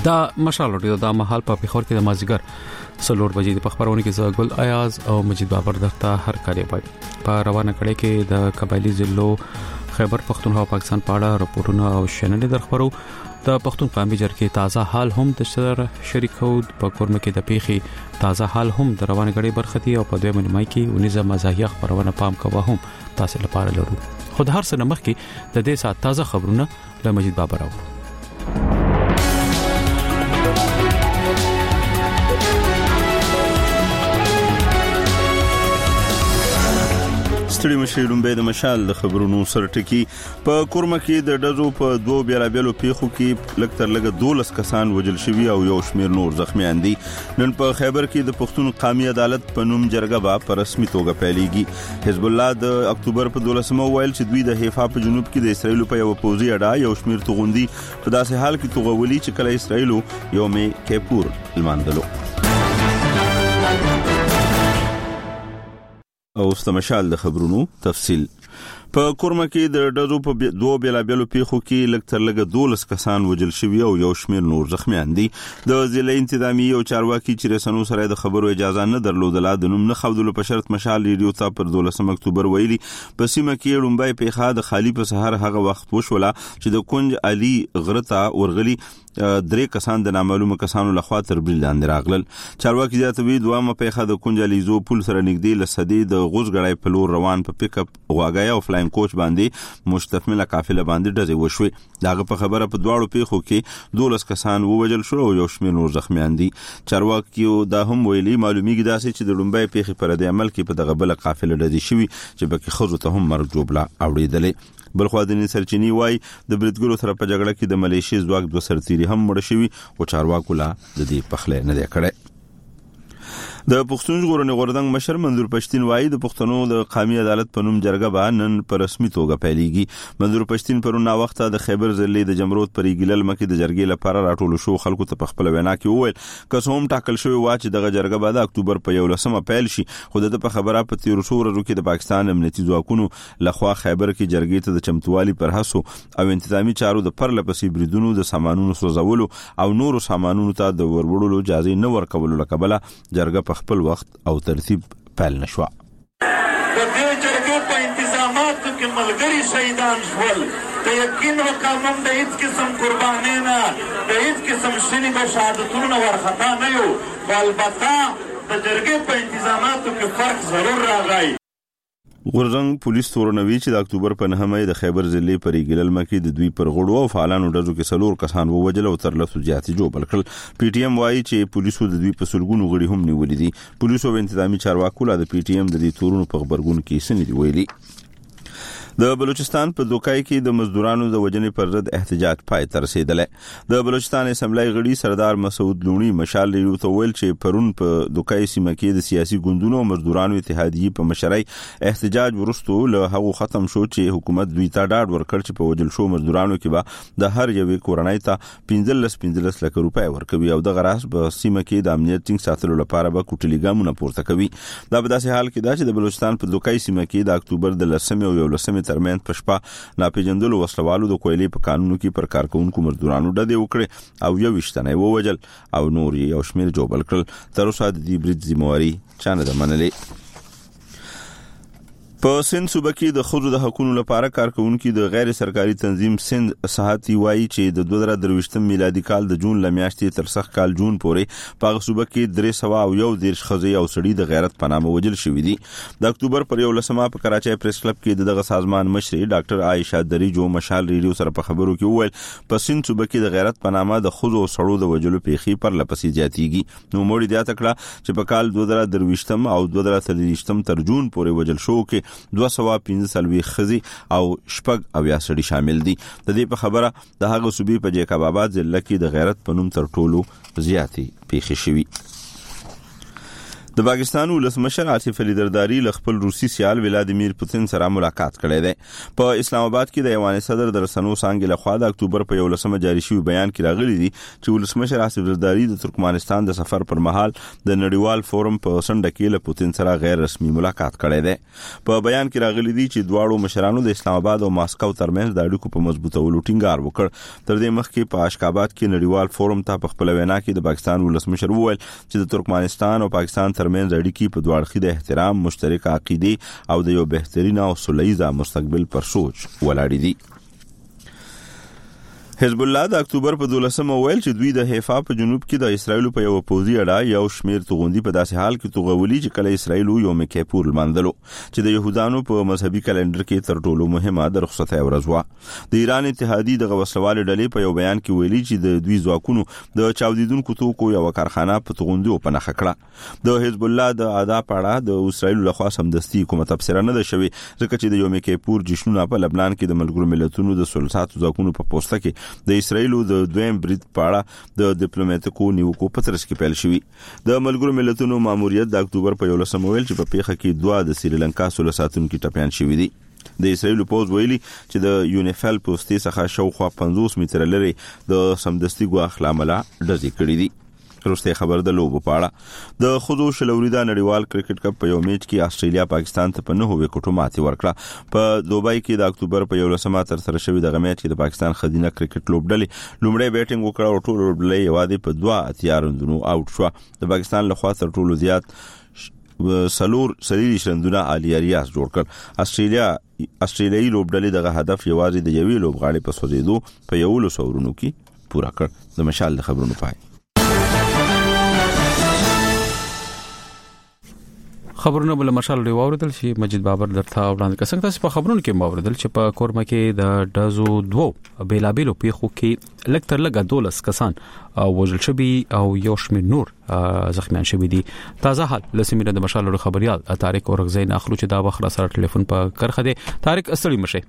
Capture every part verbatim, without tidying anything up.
دا مشال اوري دا مهال په پیښور کې د مازیګر سلور بجې د خبرونه کې زګل ایاز او مجید بابر درته هر کاری وای په روانه کړي کې د قبایلی ضلعو خیبر پختونخوا پاکستان پاړه راپورټونه او شننې درخبرو د پختون قومي جرګې تازه حال هم د سر شریکو په کورم کې د پیخي تازه حال هم د روانه کړي برختي او په دوه مې کې ونیزه مزاحیه خبرونه پام کوه هم تاسو لپاره لرو خود هر څه نمخ کې د دې سات تازه خبرونه له مجید بابر او ستړي مشي لومبه د مشال د خبرونو سرټکی په کورمه کې د ډزو په دوه بیلابېلو پیښو کې لکتر لګه دولس کسان وجل شوی او یو شمیر نور زخمیان دي نن په خیبر کې د پښتون قومي عدالت په نوم جرګه با په رسمي توګه پیلېږي حزب الله د اکتوبر په دولسمه ویل چې دوی د حیفا په جنوب کې د اسرایل په یو پوزي اډا یو شمیر توغندي په داسې حال کې توغولي چې کله اسرایل یوم کیپور لمانځلو او استمشال د خبرونو تفصیل په کورمه کې د ډزو په دوه بیلابېلو پیښو کې لکتر لګه دولس کسان وجل شوی او یو شمیر نور زخمیان دي د ضلع انتظامی او چارواکي چې رسنو سره د خبرو اجازه نه درلودله د نوم نه خودلو په شرط مشال ریډیو ته پر دولسم اکتوبر ویلي په سیمه کې لومبای پیښه د خالی په سحر هغه وخت وشوله چې د کنج علي غرتا ورغلي درې کسان د نامعلومه کسانو لخوا تر بل لاندې راغلل چارواکي زیاتوي دوامه پیښه د کنج علي زو پل سره نږدې لسدي د غوزګړای په لور روان په پک اپ واګایا او فلاین کوچ باندې مشتمله قافله باندې ډزې وشوي داغه په خبره په دواړو پیښو کې دولس کسان ووجل شو او یو شمیر نور زخمیان دي چارواکي دا هم ویلي معلومیږي داسې چې د لومبای پیښې پر د عمل کې په دغه بل قافله ډزې شوي چې بکې خزو ته هم مرګ جوړه اوریدلې بلخو د سرچینی وای د بریټګرو سره په جګړه کې د ملیشي ځواک دوه سرتيري هم مړ شوی او چارواکو لا د دې پخله نه دی کړی د پښتون ژغورنې غورځنګ مشر منظور پښتين وایي د پښتنو د قومي عدالت په نوم جرګه به نن په رسمي توګه پیلېږي منظور پښتين پرونه وخت د خیبر ضلع د جمرود پرېګلل مکه د جرګې لپاره راټول شو خلکو ته په خپل وینا کې وویل کسوم ټاکل شوی و چې دغه جرګه به د اکتوبر په یولسمه پیل شي خو د په خبره په تیر څو ورځو کې د پاکستان امنیتي ځواکونو لخوا خیبر کې جرګې ته د چمتووالي پر هڅو او انتظامی چارو د پرلپسې بریدونو د سامانونو سوزولو او نورو سامانونو ته د وروړلو اجازه نه ورکولو لکبله جرګه په خپل وخت او ترتیب پیل نشوه د دې جرګې په انتظاماتو کې ملګري شهیدان شول د یقین وکامم د هیڅ قسم قرباني نه د هیڅ قسم شنی به شهادتونو نه ورخطا نه یو البته د جرګې په انتظاماتو کې فرق ضرور راغی غورځنګ پولیس تورنوي چې د اکتوبر په نهمه د خیبر ضلع پرېګلل مکه د دوی پر غړو او فعالانو ډزو کې سلور کسان ووجل او تر لسو زیاتې جوړ کړل پی ټی ایم وایي چې پولیسو د دوی په سلګونو غړي هم نیولې دي پولیسو او انتظامی چارواکو د پی ټی ایم د دې تورونو په خبرګون کې سندې ویلي د بلوچستان په دوکای کې د مزدورانو د وجنې پر ضد احتجاج پای ته رسیدلی د بلوچستان اسمبلی غړي سردار مسعود لونی مشال ریډیو ته ویل چې پرون په دوکای سیمه کې د سیاسي ګوندونو او مزدورانو اتحادیې په مشرۍ احتجاج ورستو له هغه ختم شو چې حکومت دوی ته ډاډ ورکړ چې په وجل شو مزدورانو کې به د هر یوې کورنۍ ته پنځلس پنځلس لک روپۍ ورکوي او د غراس په سیمه کې د امنیت ټینګ ساتلو لپاره به کوټلي ګامونه پورته کوي دا په داسې حال کې دا چې د بلوچستان په دوکای سیمه کې د اکتوبر د لسمې او یولسمې ترمن په شپه ناپېژندلو وسلوالو د کویلې په قانونو کې پر کارکونکو مزدورانو ډدې وکړي او یو وشتنه ووجل او نور یو شمیر جوړ کړل تر اوسه د دې برید ذمہواری چانه ده منلې په سند صوبه کې د خزو د حقوقو لپاره کارکونکو د غیر سرکاري تنظیم سند صحتي وایي چې د دوه زره درویشتم میلادي کال د جون لمیاشتې تر سخت کال جون پورې په صوبه کې درې سوه او یو دیرش خزي او سړي د غیرت په نامه وجل شوې دي د اکتوبر پر یو لسمه په کراچۍ پریس کلب کې دغه سازمان مشر ډاکټر عائشہ دریجو مشال ریډیو سره په خبرو کې وویل په سند صوبه کې د غیرت په نامه د خزو او سړو د وجلو پیخي پر لپسې زیاتېږي نو موړي د تکړه چې په کال دوه زره درویشتم او دوه زره څلوېښتم تر جون پورې وجل شو کې دوه سوه پنځه څلوېښت خزي او شپږ اویا سړي شامل دي د دې په خبره د هغه صوبې په جیکاب آباد ضلع کې د غیرت په نوم تر ټولو زیاتې پیښې شوي د پاکستان ولسمشر آصف علي زرداری له خپل روسي سیال ولادیمیر پوتین سره ملاقات کړی دی. په اسلام آباد کې د ایوان صدر د رسنو څنګه له خوا د اکتوبر په یولسمه جاری شوی بیان کې راغلی دی چې ولسمشر آصف زرداری د ترکمنستان د سفر پر مهال د نړیوال فورم په سنډه کې له پوتین سره غیر رسمي ملاقات کړی دی. په بیان کې راغلی دی چې دواړو مشرانو د اسلام آباد او ماسکو ترمنځ د اړیکو په مضبوطولو ټینګار وکړ. تر دې مخکې په اشکاباد کې نړیوال فورم ته په خپل وینا کې د پاکستان ولسمشر وویل چې د ترکمنستان او پاکستان ترمنځ اړیکې په دوه اړخیز احترام، مشترک عقیده او د یو بهترین او سولیزه مستقبل پر سوچ ولاړې دي. حزب الله د اکتوبر په دولسمه ویل چې دوی د حیفا په جنوب کې د اسرایل په یو پوځي اډه یو شمیر توغندي په داسې حال کې توغولي چې کله اسرایل یوم کیپور لمانځلو چې د يهودانو په مذهبي کلندر کې تر ټولو مهمه د رخصتۍ ورځ و. د ایران اتحادیې د غوسلوال ډلې په یو بیان کې ویلي چې د دوی ځواکونو د چاودیدونکو توکو یو کارخانه په توغندي په نخښه کړه. د حزب الله د ادا پاړه د اسرایل لخوا سمدستي کومه تفسیر نه ده شوی ځکه چې د یوم کیپور جشنونه په لبنان کې د ملګرو ملتونو د سلطاتو ځواکونو په پوسټه کې د اسرایل د دویم برید پاړه د ډیپلوماټیکو نیوکو په ترڅ کې پیل شوی. د ملګرو ملتونو ماموریت د اکتوبر په یولسمه ویل چې په پیښه کې دوه د سریلانکا سول ساتونکو ټپيان شوی دي. د اسرایل پوز ویلي چې د یونیفل پوسټي څخه شاوخوا پنځوس متره لري د سمدستي ګواخ لامل ډزې کړې دي. وروسته خبر د لوبو پاړه د خودو شلوریدا نړیوال کرکټ کپ په یو میچ کې استرالیا پاکستان ته په نهه وکټو ماتې ورکړه. په دوبای کې د اکتوبر په یولسمه تر سره شوی د میچ کې د پاکستان خدینه کرکټ لوبډلې لومړی بیټینګ وکړه او ټول لوبډلې یوازې په دوه اتیا رندونو آوټ شو. د پاکستان لخوا تر ټولو زیات سلور سلیری شندونه علی ریاض جوړ کړ. استرالیا استرالیایي لوبډلې دغه هدف یوازې د یوې لوبغاړي په سوځېدو په یو لس اورونو کې پورا کړ. د مشال د خبرونو پای خبرونه بل مشال دی واوردل چې مجید بابر درته وړاندې کسنګ تاسو په خبرونو کې واوردل چې په کورما کې د دازو دوه بیلابیلو پیښو کې لکتر لګا دولس کسان وژل شوی او یو شمېر نور زخمیان شوی دي. تازه حال لسمینه د مشال خبريال طارق اورغزین اخلو چې دا وخت سره ټلیفون په کرخه دي. طارق استړی مشه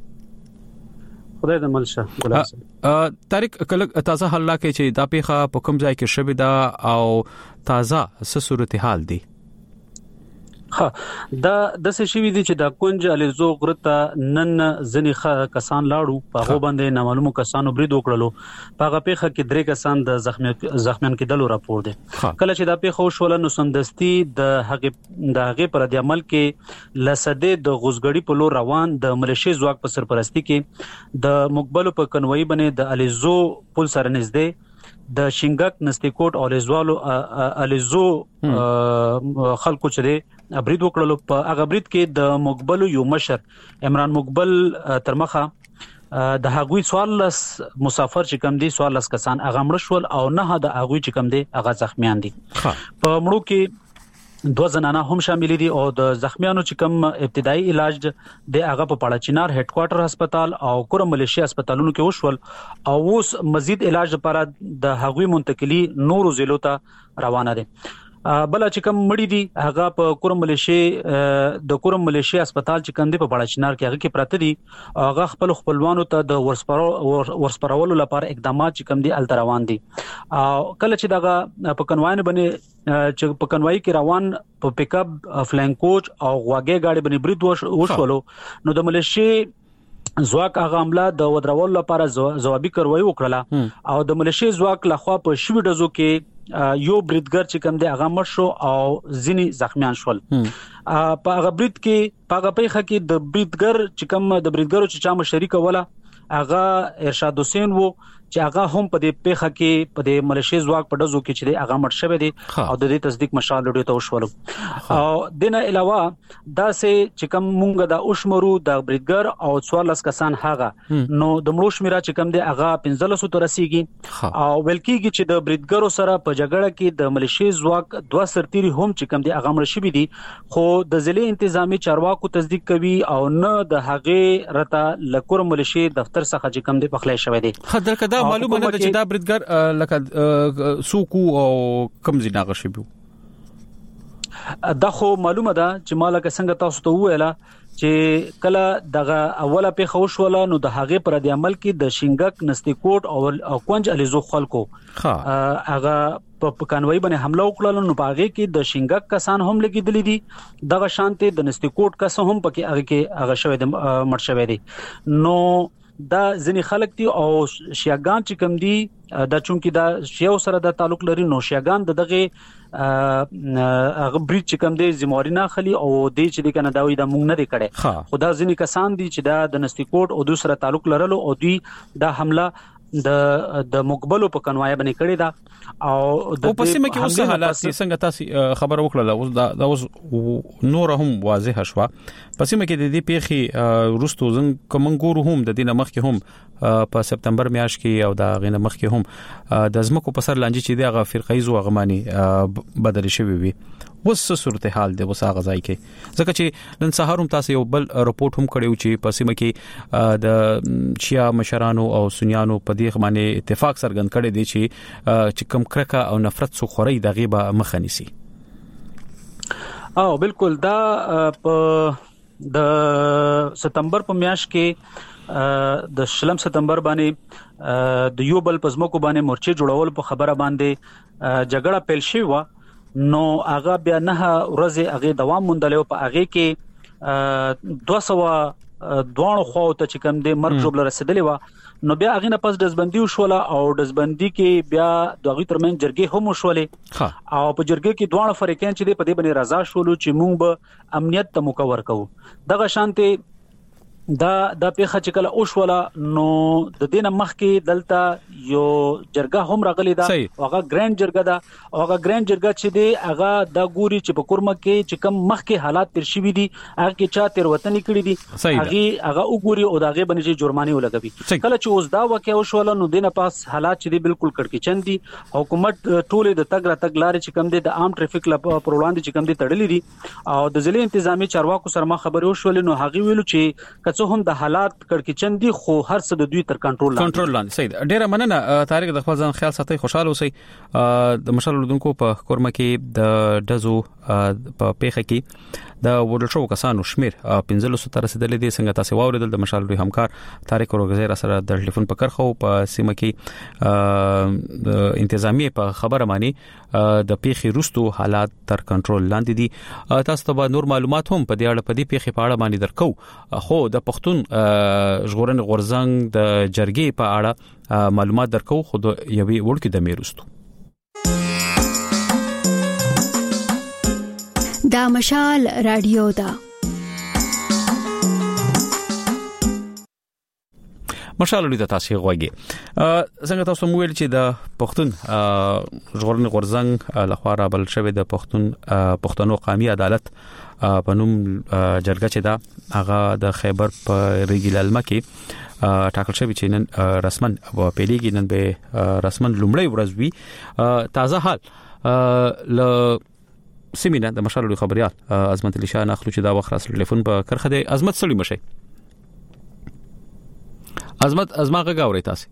خدای د ملشه طارق کله تازه حال لا کې چې دا پیښه په کوم ځای کې شوی دا او تازه څه صورتحال دي؟ ها دا د څه شوی دي چې د کونج الیزو غرته نن ځنی کسان لاړو په هغه باندې نامعلومو کسانو برید وکړلو. په هغه پیښه کې درې کسان د زخمی زخمیان کېدلو راپور دي. کله چې دا پیښه وشول نو سمدستي د هغه د هغه پر د عمل کې لسده د غوزګړی په لور روان د ملیشي ځواک په سرپرستی کې د مقبلو په کنوي باندې د الیزو پل سره نږدې د شینګک نستیکوټ او الیزوالو الیزو خلکو چې برید وکړلو. په هغه برید کې د مقبلو یو مشر عمران مقبل ترمخه د هغوی څوارلس مسافر چې کم دي څوارلس کسان هغه مړ شول او نه د هغوی چې کم دي هغه زخمیان دي. په مړو کې دوه زنانه هم شامل دي او د زخمیانو چې کم ابتدایي علاج د هغه په پاړچینار هډ کوارټر هسپتال او کورم ملیشیا هسپتالونو کې وشول او اوس مزید علاج لپاره د هغوی منتقلی نورو ضلعو ته روانه دي. بل چې کوم مړی دي هغه په کورم ملیشي د کورم ملیشي هسپتال چې کندې په بڑاچینار کې هغه کې پراته دي هغه خپل خپلوانو ته د ورسپارو ورسپارولو لپاره اقدامات چې کوم دي ال روان دي. کله چې دغه په کنوای باندې چې په کنوای کې روان په پیک اپ فلانک کوچ او غواګي گاډي باندې برید وشولو نو د ملیشي ځواک هغه عمله د ودرول لپاره ځوابي کاروایی وکړه او د ملیشي ځواک لخوا په شوی ډزو کې یو بریدګر چې کوم دی هغه مړ شو او ځینی زخمیان شول. په هغه برید کې په هغه پیښه کې د بریدګر چې کوم د بریدګرو چې چا مشرک ولا هغه ارشاد حسین وو چې هغه هم په دې پیښه کې په دې ملیشي ځواک په ډزو کې چې دی هغه مړ شوی دی او د دې تصدیق مشال لري ته وشول. او دنه علاوه دا سه چې کوم مونږ د اوشمرو د بریدګر او څوارلس کسان هغه نو د مړو شمیره چې کوم دی هغه پنځلس تر رسیدي او بلکې چې د بریدګرو سره په جګړه کې د ملیشي ځواک دوه سرتيري هم چې کوم دی هغه مړ شوی دي خو د ضلع انتظامی چارواکو تصدیق کوي او نه د هغه رته لکور ملیشي دفتر څخه چې کوم دی پخلای شوی دی. خدر کدا معلومه نه چې دا بریدګر لکه سوکو او کم زینا غشبو دا خو معلومه ده چې مالک څنګه تاسو ته ویلا چې کله دغه اوله پیښه وشوله نو د هغه پر د عمل کې د شینګک نستیکوټ او کونج الیزو خلکو هغه په کانوي باندې حمله وکړه نو په هغه کې د شینګک کسان هم لګیدل دي دغه شانته د نستیکوټ کس هم پکې هغه کې هغه شوی د مړ شوی دي نو دا ځنی خلک دي او شیعاګان چې کوم دي دا چونکی دا شیعو سره د تعلق لري نو شیعاګان د دغه هغه بریټ چې کوم دي زمورینا خلی او د چې د کنه دا وي د مونږ نه دی کړي خدا ځنی کسان دي چې دا د نستیکوټ او د سره تعلق لرلو او دوی دا حمله د د مقبلو په کنوای باندې کړی دا او د پسمه کې اوس حالات څنګه تاسو خبر وکړه اوس دا اوس نور هم واضح شوه پسمه کې د دې پیخي روستو زنګ کومنګورو هم د دینه مخ کې هم په سپتمبر میاشت کې او د غینه مخ کې هم د زمکو په سر لانجې چې د فرقایزو غمانی بدل شوی وي وس صورتحال دی وس هغه ځای کې ځکه چې نن سهار هم تاسو یو بل رپورت هم کړیو چې پسمه کې د شیا مشرانو او سنیانو په دې باندې اتفاق څرګند کړی دی چې چې کم کرکه او نفرت سو خوري د غیبه مخنیسي او بالکل دا په د سپتمبر په میاشت کې د شلم سپتمبر باندې د یو بل پزموکو باندې مورچې جوړول په خبره باندې جګړه پیل شوه نو هغه بیا نه ورځې هغه دوام موندلو په هغه کې دوه سوه دوه خو ته چې کوم د مرګ جوړل رسیدلی و نو بیا هغه نه پس دزبندي وشوله او دزبندي کې بیا دغه ترمن جرګې هم وشولې او په جرګې کې دوه فریقین چې په دې باندې رضا شولو چې موږ به امنیت ته مکور کوو دغه شانته دا د پیخه چې کله اوشوله نو د دینه مخ کې دلته یو جرګه هم راغلی دا هغه ګرانډ جرګه دا هغه ګرانډ جرګه چې دی هغه د ګوري چې په کورمه کې چې کم مخ کې حالات تر شي وي دي هغه کې چا تیر وطن کړی دي هغه هغه وګوري او داغه باندې جرمانه ولګوي کله چې اوس دا واقع وشوله نو دینه پاس حالات چې دی بالکل کړکېچن دي حکومت ټوله د تګ را تګ لارې چې کم دي د عام ټریفیک لپاره پر وړاندې چې کم دي تړلې دي او د ځلې انتظامی چارواکو سره ما خبرې وشولې نو هغه ویلو چې کڅو هم د حالات کړکېچن دي خو هر څه د دوی تر کنټرول لاندې کنټرول لاندې صحیح ډیره مننه طارق د خپل ځان خیال ساتي خوشاله اوسئ د مشال لودونکو په کورمه کې د دزو په پیخه کې د وډل شو کسانو شمیر پنځه سوه تر رسیدلې دي څنګه تاسو واوریدل د مشال لوی همکار طارق اورغزیر سره د ټلیفون په کرخو په سیمه کې د انتظامی په خبره مانی د پیخي روستو حالات تر کنټرول لاندې دي تاسو ته نور معلومات هم په دې اړه په دې پیخي په اړه باندې درکو خو د پښتون ژغورن غورزنګ د جرګې په اړه معلومات درکو خو د یوې وړکې د میروستو دا مشال رادیو دا مشال لري د تاسو غوږی څنګه تاسو مو ویل چې د پښتون ژغورن غورزنګ لخوا را بل شوی د پښتون پښتنو قومي عدالت په نوم جرګه چې دا هغه د خیبر په ریګلالمه کې ټاکل شوی چې نن رسمن په پیلېږي نن به رسمن لومړی ورځ وي تازه حال ل سیمینه د مشال لوی خبريال عظمت علي شاه ناخلو چې دا وخت راس ټلیفون په کرخه دی عظمت سړي مشي عظمت ازما غاوري تاسو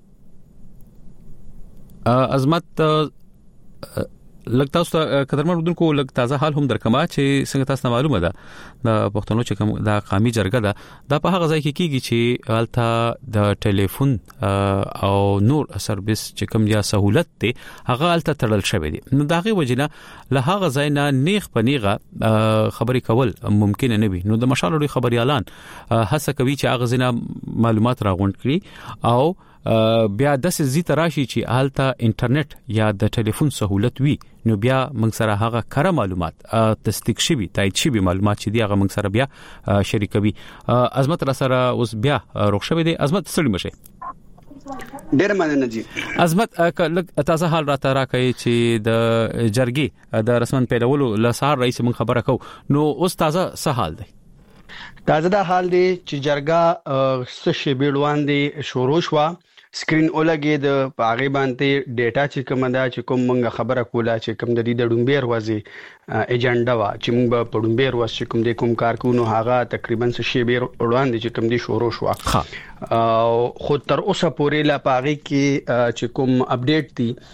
عظمت لګ تاسو قدرمن ودونکو لګ تازه حال هم درکما چې څنګه تاسو معلومه ده د پښتنو چې کوم د قومي جرګه ده دا په هغه ځای کې کیږي چې الته د ټلیفون او نور سرویس چې کوم یا سہولت ته هغه الته تړل شوی دي نو داغه وجنه له هغه ځای نه نیغ پنیغه خبري کول ممکن نه وي نو د مشال لري خبريالان هڅه کوي چې هغه زنه معلومات راغونډ کړي او بیا د سې تراشي چې حالته انټرنیټ یا د ټلیفون سہولت وي نو بیا موږ سره هغه کره معلومات تصدیق شوي تایید شوي معلومات چې دی هغه موږ سره بیا شریکوي عظمت را سره اوس بیا روښ شوی دی عظمت سړي مشه ډېر مننه جی عظمت تاسو حال راته راکړئ چې د جرګې د رسمن پیلولو لسار رئیس موږ خبره کو نو اوس تازه څه حال دی تازه دا حال دی چې جرګه څه شی بیلوان دی شروع شو سکرین اولګي د پاغي باندې ډیټا چې کوم دا چې کوم موږ خبره کوله چې کوم د دې د ډومبیر وځي ایجنډا وا چې موږ په ډومبیر وځ چې کوم د کوم کارکونو هغه تقریبا څه شی بیر وړاندې چې کوم دی شروع شو او خو تر اوسه پورې لا پاغي کې چې کوم اپډیټ دي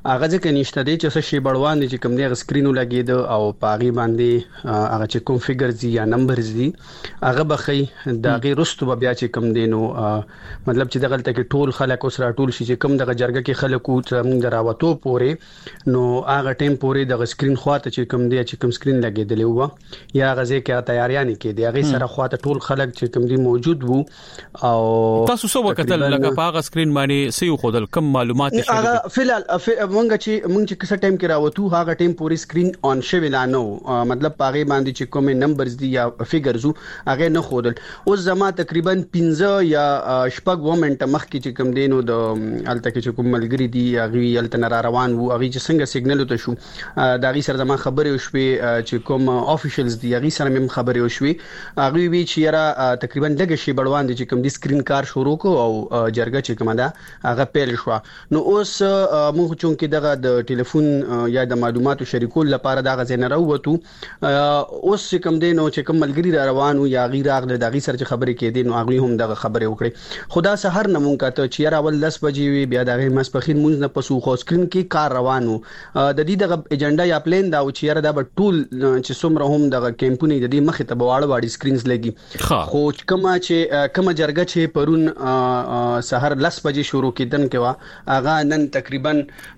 هغه ځکه نشته دی چې څه شی بړوان دي چې کوم دی سکرینو لګید او پاغي باندې هغه چې کوم فګرز دي یا نمبرز دي هغه بخي دا غیر رستو بیا چې کوم دی نو مطلب چې دغه ته کې ټول خلک اوس را ټول شي چې کوم دغه جرګه کې خلکو څنګه راوته پورې نو هغه ټیم پورې د سکرین خواته چې کوم دی چې کوم سکرین لګیدلی و یا غزه کې تیاریان کې دی هغه سره خواته ټول خلک چې کوم دی موجود وو او تاسو څو وخت لکه په هغه سکرین باندې سيو خودل کم معلومات شي هغه فلال مونږ چې مونږ چې کسه ټایم کې راوته هغه ټایم پورې سکرین اون شوی لا نو مطلب پاغه باندې چې کوم نمبرز دي یا فګرز هغه نه خودل اوس زما تقریبا پنځه یا شپږ ومنټ مخکې چې کوم دینو د الته کې چې کوم ملګری دي هغه الته را روان وو هغه چې څنګه سیګنل ته شو دا غي سره زما خبرې وشوي چې کوم افیشلز دي هغه سره مم خبرې وشوي هغه وی چې را تقریبا دغه شی بړوان دي چې کوم دي سکرین کار شروع کو او جرګه چې کومه ده هغه پیل شو نو اوس موږ چونکې دغه د ټلیفون یا د معلوماتو شریکول لپاره دغه زنه راووتو اوس کوم دین او چې کوم ملګری را روانو یا غیر اغله دغه سره خبرې کېدې نو هغه هم دغه خبرې وکړي خدا سحر نه مونږ ته چې را ول دس بجې وی بیا دغه مسپخین مونږ نه پسو خو سکرین کې کار روانو د دې دغه ایجنډا یا پلان دا او چې را د ټول چې څومره هم دغه کمپنی د دې مخه ته بواړه واړي سکرینز لګي خو کومه چې کومه جرګه چې پرون سحر دس بجې شروع کیدن کې وا هغه نن تقریبا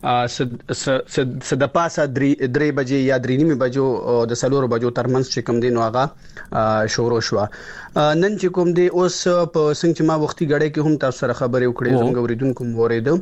د پاسه درې بجې یا درې نیمه بجو د سلور بجو ترمنځ چې کوم دین واغه شروع شو نن چې کوم دی اوس په څنګه چې ما وختي غړې کې هم تاسو سره خبرې وکړې زموږ اوریدونکو موریدو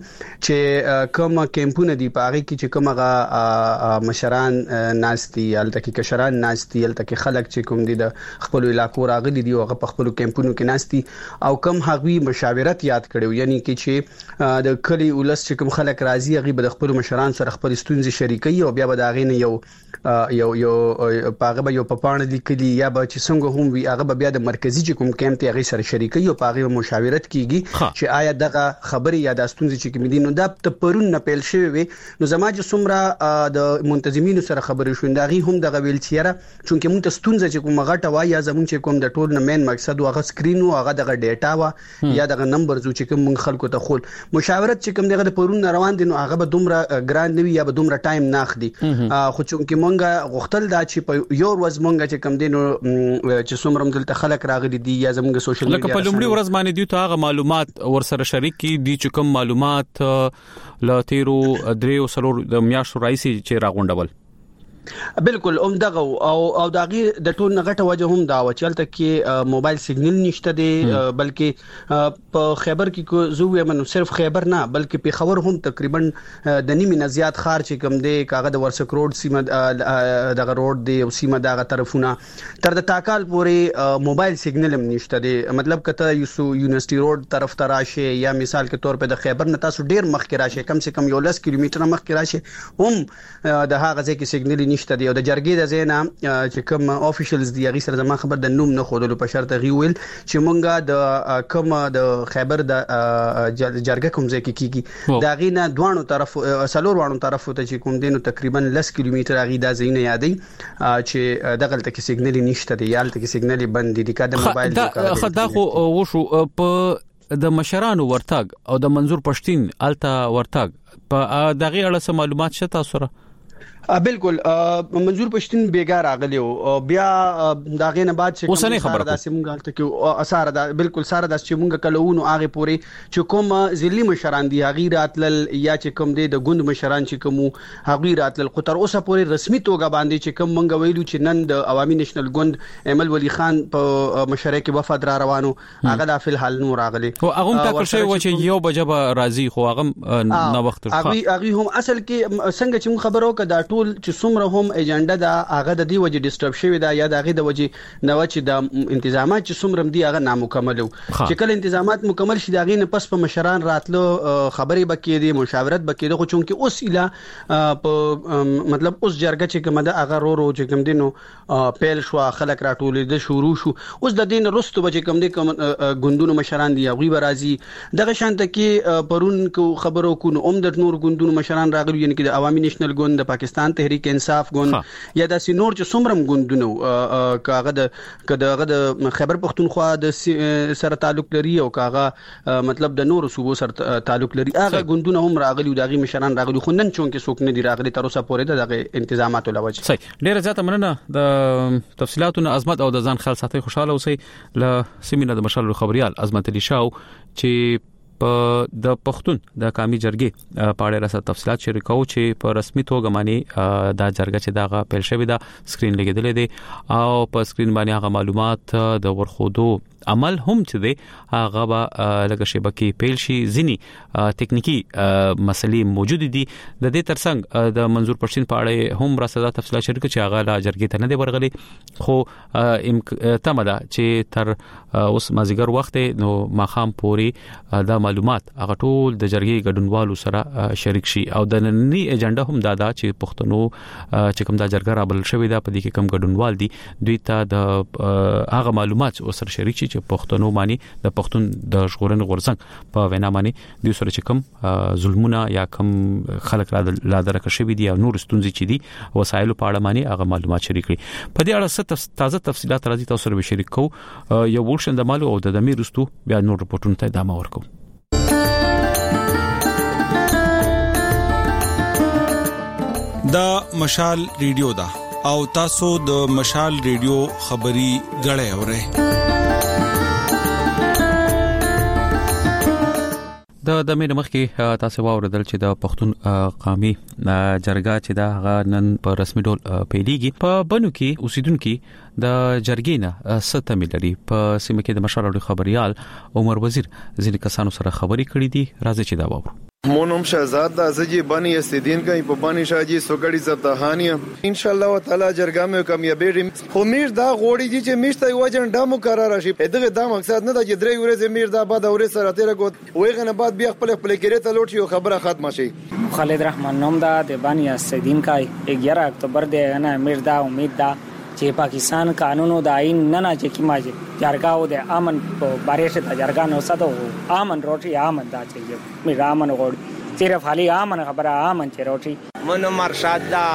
چې کوم کمپونه دی پاره کې چې کومه مشران ناشتي الته کې کشران ناشتي الته کې خلک چې کوم دی د خپل علاقو راغلي دی او په خپل کمپونو کې ناشتي او کم هغوی مشاورت یاد کړو یعنی کې چې د کلی ولس چې کوم خلک راضي هغه به خپل مشران سره خپل ستونزې شریکي او بیا به دا غینه یو یو یو پاغه به یو په پاڼه لیکلي یا به چې څنګه هم وي هغه بیا د مرکزی چې کوم کیمپ ته هغه سره شریکي او پاغه مشاورت کیږي چې آیا دغه خبري یا د ستونزې چې کوم دي نو دا ته پرون نه پیل شوی وي نو زماج سمره د منتظمینو سره خبرې شونداغي هم دغه ویل چیرې چونکه مونږ ته ستونزې چې کوم غټه وای یا زمون چې کوم د ټول نه مین مقصد واغه سکرین او هغه دغه ډیټا وا یا دغه نمبر زو چې کوم مونږ خلکو ته خول مشاورت چې کوم دغه پرون روان دي نو هغه به دومره ګران نوي یا به دومره ټایم ناخدي خو چونکه مونږ غختل دا چې په یو ورځ مونږ چې کوم دینو چې څومره دلته خلک راغلي دي یا زموږ سوشل میډیا لکه په لومړي ورځ باندې دی ته هغه معلومات ورسره شریک کی دي چې کوم معلومات لا تیرو دریو سلور د میاشتو رئیسي چې راغونډول بالکل هم دغه او او دغه د ټول نغټه وجه هم دا و چلته کې موبایل سیګنل نشته دی بلکې په خیبر کې کو زو یمنو صرف خیبر نه بلکې په خبر هم تقریبا د نیمه نه زیات خار چې کم دی کاغه د ورسک روډ سیمه دغه روډ دی او سیمه دغه طرفونه تر د تاکال پورې موبایل سیګنل هم نشته دی مطلب کته یوسو یونیورسيټي روډ طرف ته راشه یا مثال کې تور په د خیبر نه تاسو ډیر مخ کې راشه کم سے کم یو لس کیلومتره مخ کې راشه هم د هغه ځای کې سیګنل نشته دی او د جرګې د زینا چې کوم افیشلز دی هغه سره زما خبر د نوم نه خودلو په شرط غي ویل چې مونږه د کوم د خیبر د جرګه کوم ځای کې کیږي دا غي نه دوانو طرف سلور وانو طرف ته چې کوم دینو تقریبا لس کیلومتر غي د زینه یادې چې دغه ته کې سیګنل نشته دی یالته کې سیګنل بند دي کده موبایل دا خدا خو وشو په د مشرانو ورتاګ او د منظور پښتين التا ورتاګ په دغه اړه سم معلومات شته سره بالکل منظور پښتون بیګار راغلی او بیا داغه نه بعد چې کوم خبره دا سیمګل ته کې اثر دا بالکل ساره د چې مونږ کلهونو هغه پوری چې کوم ځلی مشران دی هغه راتل یا چې کوم دی د ګوند مشران چې کوم هغه راتل خو تر اوسه پوری رسمي توګه باندې چې کوم مونږ ویلو چې نن د عوامي نېشنل ګوند امل ولی خان په مشرک وفد را روانو هغه د فل حال نور راغلی او هغه ټاکل شوی و چې یو بجبه راضي خو هغه نو وخت هغه هغه هم اصل کې څنګه چې خبرو کدا ټول چې څومره هم ایجنډا دا هغه د دې وجه ډیسټرب شوی دا یا دغه د وجه نو چې د انتظامات چې څومره دي هغه نامکمل چې کله انتظامات مکمل شي دغه نه پس په مشران راتلو خبرې بکې دي مشاورت بکې دي خو چونکه اوس اله په مطلب اوس جرګه چې کومه د هغه رو رو چې کوم دینو پیل شو خلک راټولې د شروع شو اوس د دین رستو بچ کوم دي کوم ګوندونو مشران دي هغه برازي دغه شانته کې پرون کو خبرو کو نو اوم د نور ګوندونو مشران راغلي یعنی کې د عوامي نېشنل ګوند د پاکستان پاکستان تحریک انصاف ګوند یا د سینور چې څومره ګوندونه کاغه د کداغه د خیبر پختونخوا د سره تعلق لري او کاغه مطلب د نور صوبو سره تعلق لري هغه ګوندونه هم راغلي او دغه مشران راغلي خو نن چون کې څوک نه دی راغلي تر اوسه پورې دغه انتظامات لوجه. صحیح، ډیره زیاته مننه د تفصيلاتونو عظمت او د ځان خیال ساتي. خوشاله اوسئ. ل سیمینه د مشال خبريال عظمت علي شاو چې په د پښتون د قومي جرګې په اړه راځه تفصيلات شریکو چې په رسمي توګه معنی دا جرګه چې داغه پیل شوې ده سکرین لګیدلې ده او په سکرین باندې هغه معلومات د ورخودو عمل هم چې دی هغه به لکه شبکې پیل شي. ځینی ټکنیکی مسلې موجود دي. د دې ترڅنګ د منظور پښتين په اړه هم راځه تفصيلات شریک چې هغه لا جرګې ته نه دی ورغلي خو تمه ده چې تر اوس مازیګر وخت نو ماخام پوري دا معلومات هغه ټول د جرګې ګډونوالو سره شریک شي او د نننی ایجنډا هم دا ده چې پښتنو چې کوم دا جرګه رابل شوې ده په دې کې کوم ګډونوال دي دوی ته د هغه معلومات سره شریک شي چې پښتنو معنی د پښتون د ژغورنې غورځنګ په وینا معنی د سره چې کوم ظلمونه یا کوم خلک را لادرکه شوی دي او نور ستونزې چې دي وسایل په اړه معنی هغه معلومات شریک کړي. په دې اړه ست تازه تفصيلات راځي تاسو سره شریک کو یو ورشن د مالو او د دمیر رستو بیا نور رپورټونه ته ادامه ورکو. دا مشال ریډیو دا او تاسو د مشال ریډیو خبري غړې اورئ. د د مې مخ کې تاسو واوردل چې د پښتون قومي جرګه چې دا غ نن په رسمي ډول پیلېږي په بنو کې اوسیدونکو د جرګې نه ست ملري په سیمه کې د مشال خبريال عمر وزیر ځینې کسانو سره خبري کړې دي. راځي چې دا وورو. مونم شهزاد د ازجی بانی استدین کای په بانی شاجی سوګړی زتهانیه ان شاء الله تعالی جرګه مې کامیابی خو میر دا غوړی دي چې میشته یو اجنډا مقرره شي. دغه دا مقصد نه د درې ورځې میر دا بعد اورې سره تیر کوت وېغه نه بعد بیا خپل خپل کېره ته لوټ یو خبره ختمه شي. خالد رحمان نوم دا د بانی استدین کای اگیارہ اکتوبر دی نه میر دا امید دا چې پاکستان قانونو د آئین نه نه چې کی ماجه جرګاو د امن په بارش ته جرګا نو ساتو امن روټي امن دا چې می رامن غوړ صرف حالي امن خبره امن چې روټي من مرشد دا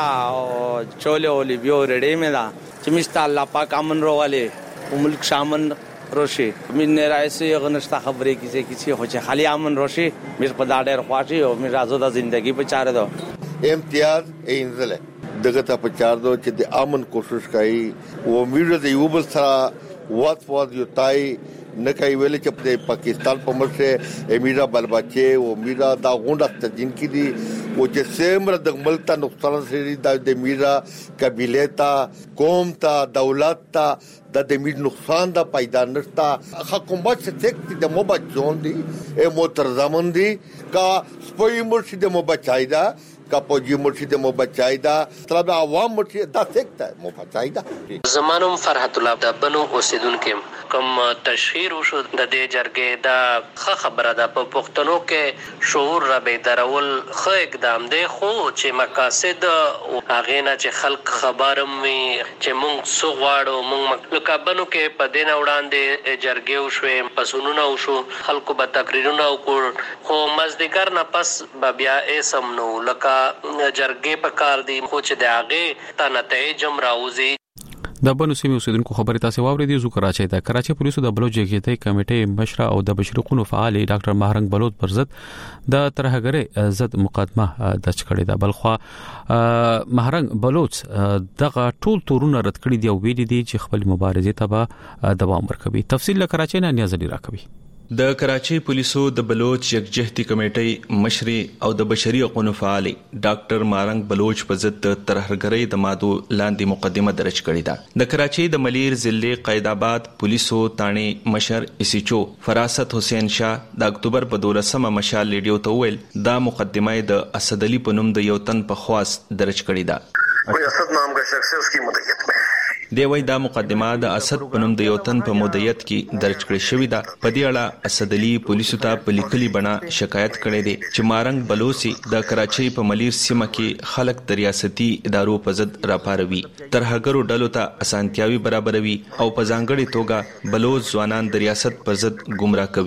چوله اولی بیو رډې مې دا چې مست الله پاک امن روواله ملک شامن روشي من رئیس غنشت خبرې کیسه کیسه خو چې خالی امن روشي مې په دا ډېر خواشي او مې راځو د ژوندۍ په چاره دو امتیاز انزل دغه ته په چار دو چې د امن کوشش کوي او امید د یو بل سره وات فواد یو تای نه کوي ویل چې د پاکستان په مرسته امیرا بلبچه او امیرا دا غونډه تدین کی دي او چې سیمره د ملک ته نقصان سری د امیرا قبيله ته قوم ته دولت ته د دمیر نقصان دا پیدا نشتا. حکومت سے تک د مو بچون دي ا مترزمن دي کا سپوی مرشد مو بچایدا کا پوجي مرشد مو بچایدا طلب عوام مرشد دا سکتا مو بچایدا. زمانم فرحت الله د بنو اوسیدونکو کوم تشهیر وشو د دې جرګې دا خبره ده په پښتنو کې شعور را به درول خو اقدام دی خو چې مقاصد هغه نه چې خلک خبرم وي چې مونږ سغواړو مونږ لکابنو کې په دین وړاندې جرګې وشوي پسونونه وشو خلکو به تقریرونه وکړ خو مزدګر نه پس بیا اسم نو لکه جرګې په کار دی خو چې د هغه ته نتایج هم راوځي. د بنو سیمې اوسیدونکو خبرې تاسو واورېدې. زو کراچۍ د کراچۍ پولیسو د بلوچ جګړې کمیټې مشر او د بشریقونو فعال ډاکټر مهرنګ بلوچ پر ضد د ترهګرۍ ضد مقدمه درج کړې ده. بلخوا مهرنګ بلوچ دغه ټول تورونه رد کړي دي او ویلي دي چې خپل مبارزې ته به دوام ورکوي. تفصیل له کراچۍ نه نیازلي راکوي. د کراچۍ پولیسو د بلوچ یکجهتي کمیټې مشري او د بشري حقوقو فعال ډاکټر مارنګ بلوچ په ضد ترهګرۍ د مادو لاندې مقدمه درج کړې ده. د کراچۍ د ملیر ضلع قایدآباد پولیسو تانی مشر اسیچو فراست حسین شاه د اکتوبر په دولسمه مشال ریډیو ته ویل دا مقدمه د اسد علي په نوم د یو تن په خواست درج کړې ده. کوئی اسد نام کا شخص ہے اس کی مدعیت میں دی وای دا مقدمه د اسد په نوم د یو تن په مدعیت کې درج کړې شوې ده. په دې اړه اسد علي پولیسو ته په لیکلي بڼه شکایت کړې ده چې مارنګ بلوچي د کراچۍ په ملیر سیمه کې خلک د ریاستي ادارو په ضد راپاروي ترهګرو ډلو ته اسانتیاوي برابروي او په ځانګړي توګه بلوچ ځوانان د ریاست پر ضد گمراه کوي.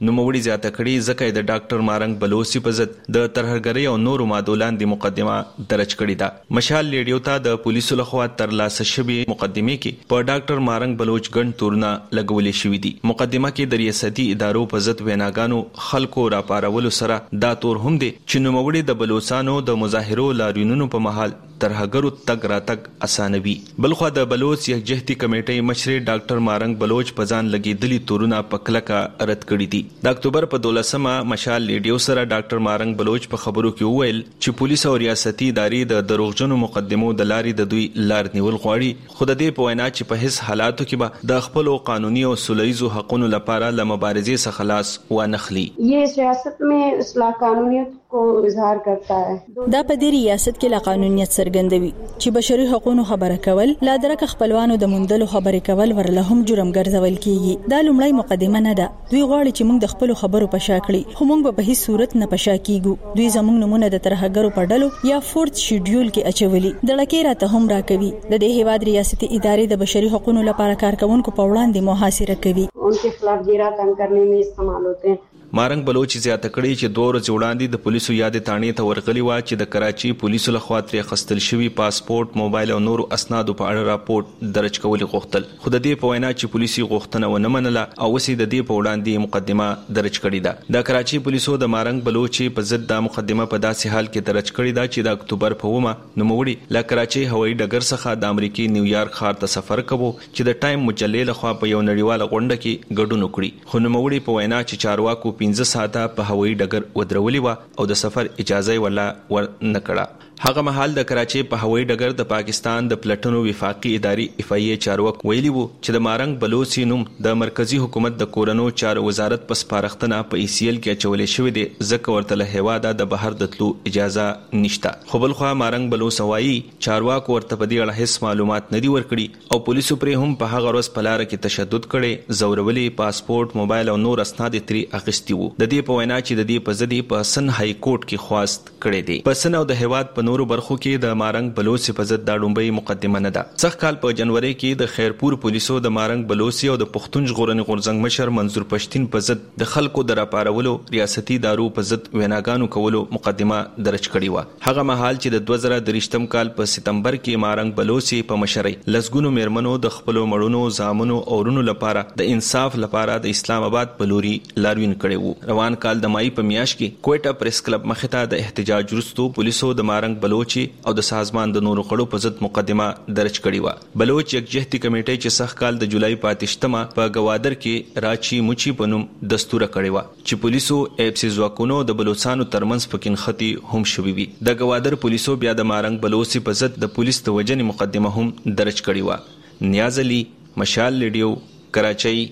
نوموړي زیاته کړي ځکه د ډاکټر مارنګ بلوچ په ضد د ترهګرۍ او نورو مادو لاندې مقدمه درج کړې ده. مشال ریډیو ته د پولیسو لخوا تر لاسه شوی مقدمه کې په ډاکټر مارنګ بلوچ ګڼ تورونه لګولې شوې دي. مقدمه کې د ریاستي ادارو په ضد ویناګانو خلکو راپارولو سره دا تور هم دي چې نوموړي د بلوچستانو د مظاهرو لاریونونو په مهال ترهګرو تګ راتګ اسانوي. بلخو د بلوچ یکجهتي کمیټې مشر ډاکټر مارنګ بلوچ په ځان لګیدلي تورونه په کلکه رد کړي دي. د اکتوبر په دولسمه مشال ریډیو سره ډاکټر مارنګ بلوچ په خبرو کې وویل چې پولیس او ریاستي ادارې د دروغجنو مقدمو د لارې د دوی لار نیول غواړي، خو د دې په وینا چې په هیڅ حالاتو کې به د خپل قانوني او سولهییزو حقوقو لپاره له مبارزې څخه خلاص ونخلي. یہ ریاست میں اصلاح قانونیت کو اظهار کرتا ہے. دا په دې ریاست کې لا قانونیت څرګندوي چې بشري حقوقو خبره کول، لا درک خپلوانو د مندلو خبرې کول ورله هم جرم ګرځول کیږي. دا لومړی مقدمه نه ده. دوی غواړي چې موږ د خپل خبرو په شا کړی، خو موږ په هیڅ صورت نه په شا کیږو. دوی زموږ نمونه د ترهګرو په ډلو یا فورت شیډیول کې اچولي. د لکې راته هم راکوي. د دې هیواد ریاستي ادارې د بشري حقوقو لپاره کارکونکو په وړاندې محاصره کوي. ان کے خلاف جرات هم کرنے میں استعمال ہوتے ہیں. مارنګ بلوچ زیاته کړي چې دوه ورځې وړاندې د پولیسو یادې تانې ته ورغلي و چې د کراچي پولیسو لخوا ترې اخیستل شوی پاسپورت، موبایل او نورو اسنادو په اړه راپورټ درج کول غوښتل، خو د دې په وینا چې پولیسي غوښتنه ونه منله او اوس د دې په وړاندې مقدمه درج کړې ده. د کراچي پولیسو د مارنګ بلوچ په ضد د مقدمه په داسې حال کې درج کړې ده چې د اکتوبر په اومه نوموړي له کراچي هوایي ډګر څخه د امریکای نیویارک ښار ته سفر کوو چې د ټایم مجلې لخوا په یو نړیواله غونډه کې ګډون وکړي، خو نوموړي په وینا چې چارواکو پنځه ساعته په هوایي ډګر ودرولي و او د سفر اجازه ولا ور نه کړه. هغه مهال د کراچي په هوایي ډګر د پاکستان د پلټنو وفاقي ادارې اف ای ای چارواک ویلي وو چې د مارنګ بلوچ نوم د مرکزی حکومت د کورونو چارو وزارت په سپارښتنه په ای سی ال کې اچولې شوې ده، ځکه ورته له هواده د بهر د تلو اجازه نشته. خو بل خو مارنګ بلوچ وایي چارواک ورته په دې اړه هیڅ معلومات نه دي ورکړي او پولیسو پرې هم په هغه ورځ په لار کې تشدد کړي، زورولي، پاسپورت، موبایل او نور اسناد ترې اخیستي وو. د دې په وینا چې د دې په ضد په سن های کورټ کې خواست کړي دي. په سن او د هواد په نورو برخو کې د مارنګ بلوچ په ضد د لومبۍ مقدمه نه ده. څخه کال په جنوري کې د خیرپور پولیسو د مارنګ بلوچ او د پښتون ژغورنې غورځنګ مشر منظور پښتين په ضد د خلکو د راپارولو ریاستي ادارو په ضد ویناګانو کولو مقدمه درج کړې و. هغه مهال چې د دوه زره درې کال په سپتمبر کې مارنګ بلوچ په مشرۍ لسګونو میرمنو د خپل مړونو زامنو اورونو لپاره د انصاف لپاره د اسلام آباد په لوري لاروین کړي وو. روان کال د مای په میاشت کې کوټا پریس کلب مخې ته د احتجاج وروسته پولیسو د مارنګ بلوچ او د سازمان د نورو خړو په ضد مقدمه درج کړې و. بلوچ یکجهتي کمیټې چې سخت کال د جولای په اتشتمه په گوادر کې راچی موچی په نوم دستور کړی و چې پولیسو ایپسی ځواکونو د بلوچستانو ترمنځ پکین خطي هم شوی وي. د گوادر پولیسو بیا د مارنګ بلوچ په ضد د پولیس د وجنې مقدمه هم درج کړې و. نیاز علي، مشال ریډیو، کراچۍ.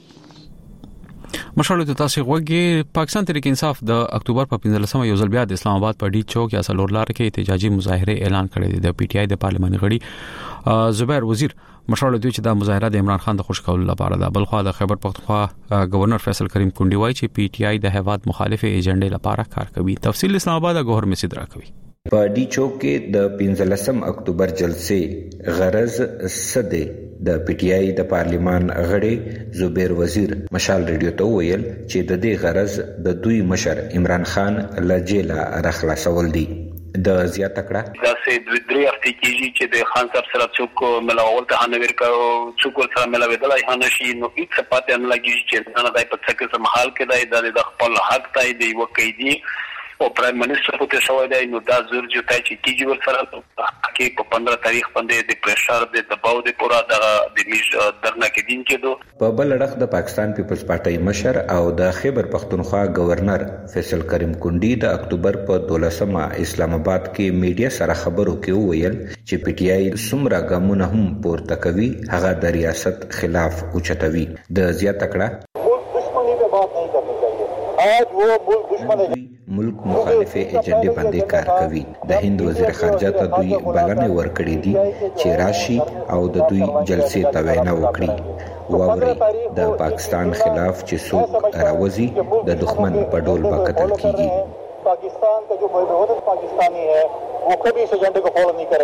مشال ته تاسو غوږی پاکستان تحریک انصاف د اکتوبر په پنځلسمه یو ځل بیا د اسلام آباد په ډی چوک یا سلور لار کې احتجاجي مظاهره اعلان کړی دی. د پی ټی آی د پارلماني غړي زبیر وزیر مشال دوی چې د مظاهره د عمران خان د خوش کولو لپاره ده. بلخو د خیبر پختونخوا گورنر فیصل کریم کونډي وایي چې پی ټی آی د هواد مخالف ایجنډې لپاره کار کوي. تفصیل اسلام آباد غوهر مسید راکوي. په ډی چوک کې د پنځلسم اکتوبر جلسې غرض سده د پی ټی آی د پارلیمان غړي زبیر وزیر مشال ریډیو ته ویل چې د دې غرض د دوی مشر عمران خان له جیله راخلاصول دي. د زیاته کړه دا سه د درې هفته کېږي چې د خان صاحب سره څوک ملاول ته هنویر کړو، څوک سره ملاویدلای هنشي، نو هیڅ پاتې نه لګیږي چې نه دای په څه کې محل کې دای د خپل حق تای دی وکیدي او پرایم منسٹر په شوی دی. نو دا زور جو تای چې کیږي ور سره کې په پندرہ تاریخ باندې د پریشر د دباو د پورا د میش درنه کې دین کېدو. په بل اړخ د پاکستان پیپلز پارټي مشر او د خیبر پختونخوا گورنر فیصل کریم کونډي د اکتوبر په دولسمه اسلام آباد کې میډیا سره خبرو کې ویل چې پی ټی آی سمرا ګامونه هم پورته کوي هغه د ریاست خلاف اوچتوي. د زیاته کړه دښمنی په بات نه کرنی چاهیے. آج وہ ملک دشمن ہے. ملک مخالف ایجنډې باندې کار کوي. د هند وزیر خارجه ته دوی بلنه ورکړې دي چې راشي او د دوی جلسې ته وینا وکړي. واوري د پاکستان خلاف چې څوک راوځي د دښمن په ډول به قتل کیږي. پاکستان کا جو وطن پاکستانی ہے وہ کبھی اس ایجنڈے کو فالو نہیں کرے گا.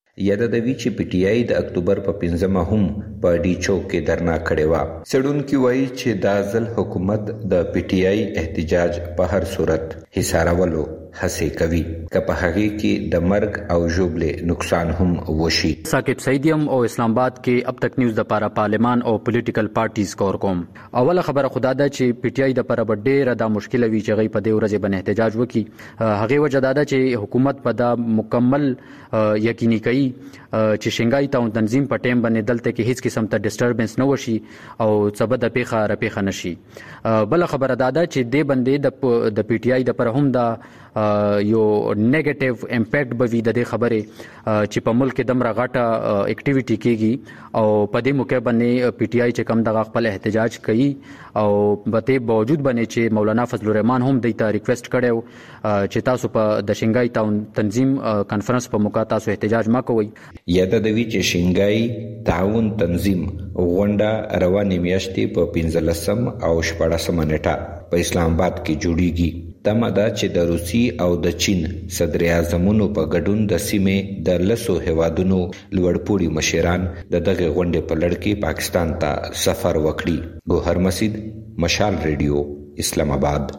یادوي چې پی ټی آی د اکتوبر په پنځمه هم په ډي چوک کې درنا کړې و. سړونکو وایي چې دا ځل حکومت د پی ټی آی احتجاج په هر صورت حسارولو هڅه کوي که په هغه کې د مرګ او ژوبله نقصان هم وشي. ثاقب سعیدیم او اسلام آباد کې اب تک نیوز د پارا پارلیمان او پولیټیکل پارټیز کور کوم. اوله خبره خدا ده چې پی ټی آی د پر ډېره د مشکل وی چې غي په دې ورځ باندې احتجاج وکي. هغه وجه ده چې حکومت په دا مکمل یقیني کوي چې شنګای تاون تنظیم په ټیم باندې دلته کې هیڅ قسم ته ډیسټربنس نه وشي او څه د پیخه رپیخه نشي. بل خبره ده چې دې باندې د پی ټی آی د پر هم دا یو نیگیټیو امپیکټ به وي د دې خبره چې په ملک کې دمره غاټه اکټیویټي کیږي او په دې موقع باندې پی ټی آی چې کم دغه خپل احتجاج کوي او په دې باوجود باندې چې مولانا فضل الرحمن هم د ته ریکوست کړو چې تاسو په د شنګای تاون تنظیم کانفرنس په موقع تاسو احتجاج ما کوئ. یادوي چې شنګای تعاون تنظیم غونډه روانې میاشتې په پنځلسم او شپږم نیټه په اسلام آباد کې جوړیږي. تمه ده چې د روسي او د چین صدر اعظمونو په ګډون د سیمې د لسو هیوادونو لوړپوړي مشران د دغه غونډې په لړ کې پاکستان ته سفر وکړي. ګوهر مسعود، مشال ریډیو، اسلام آباد.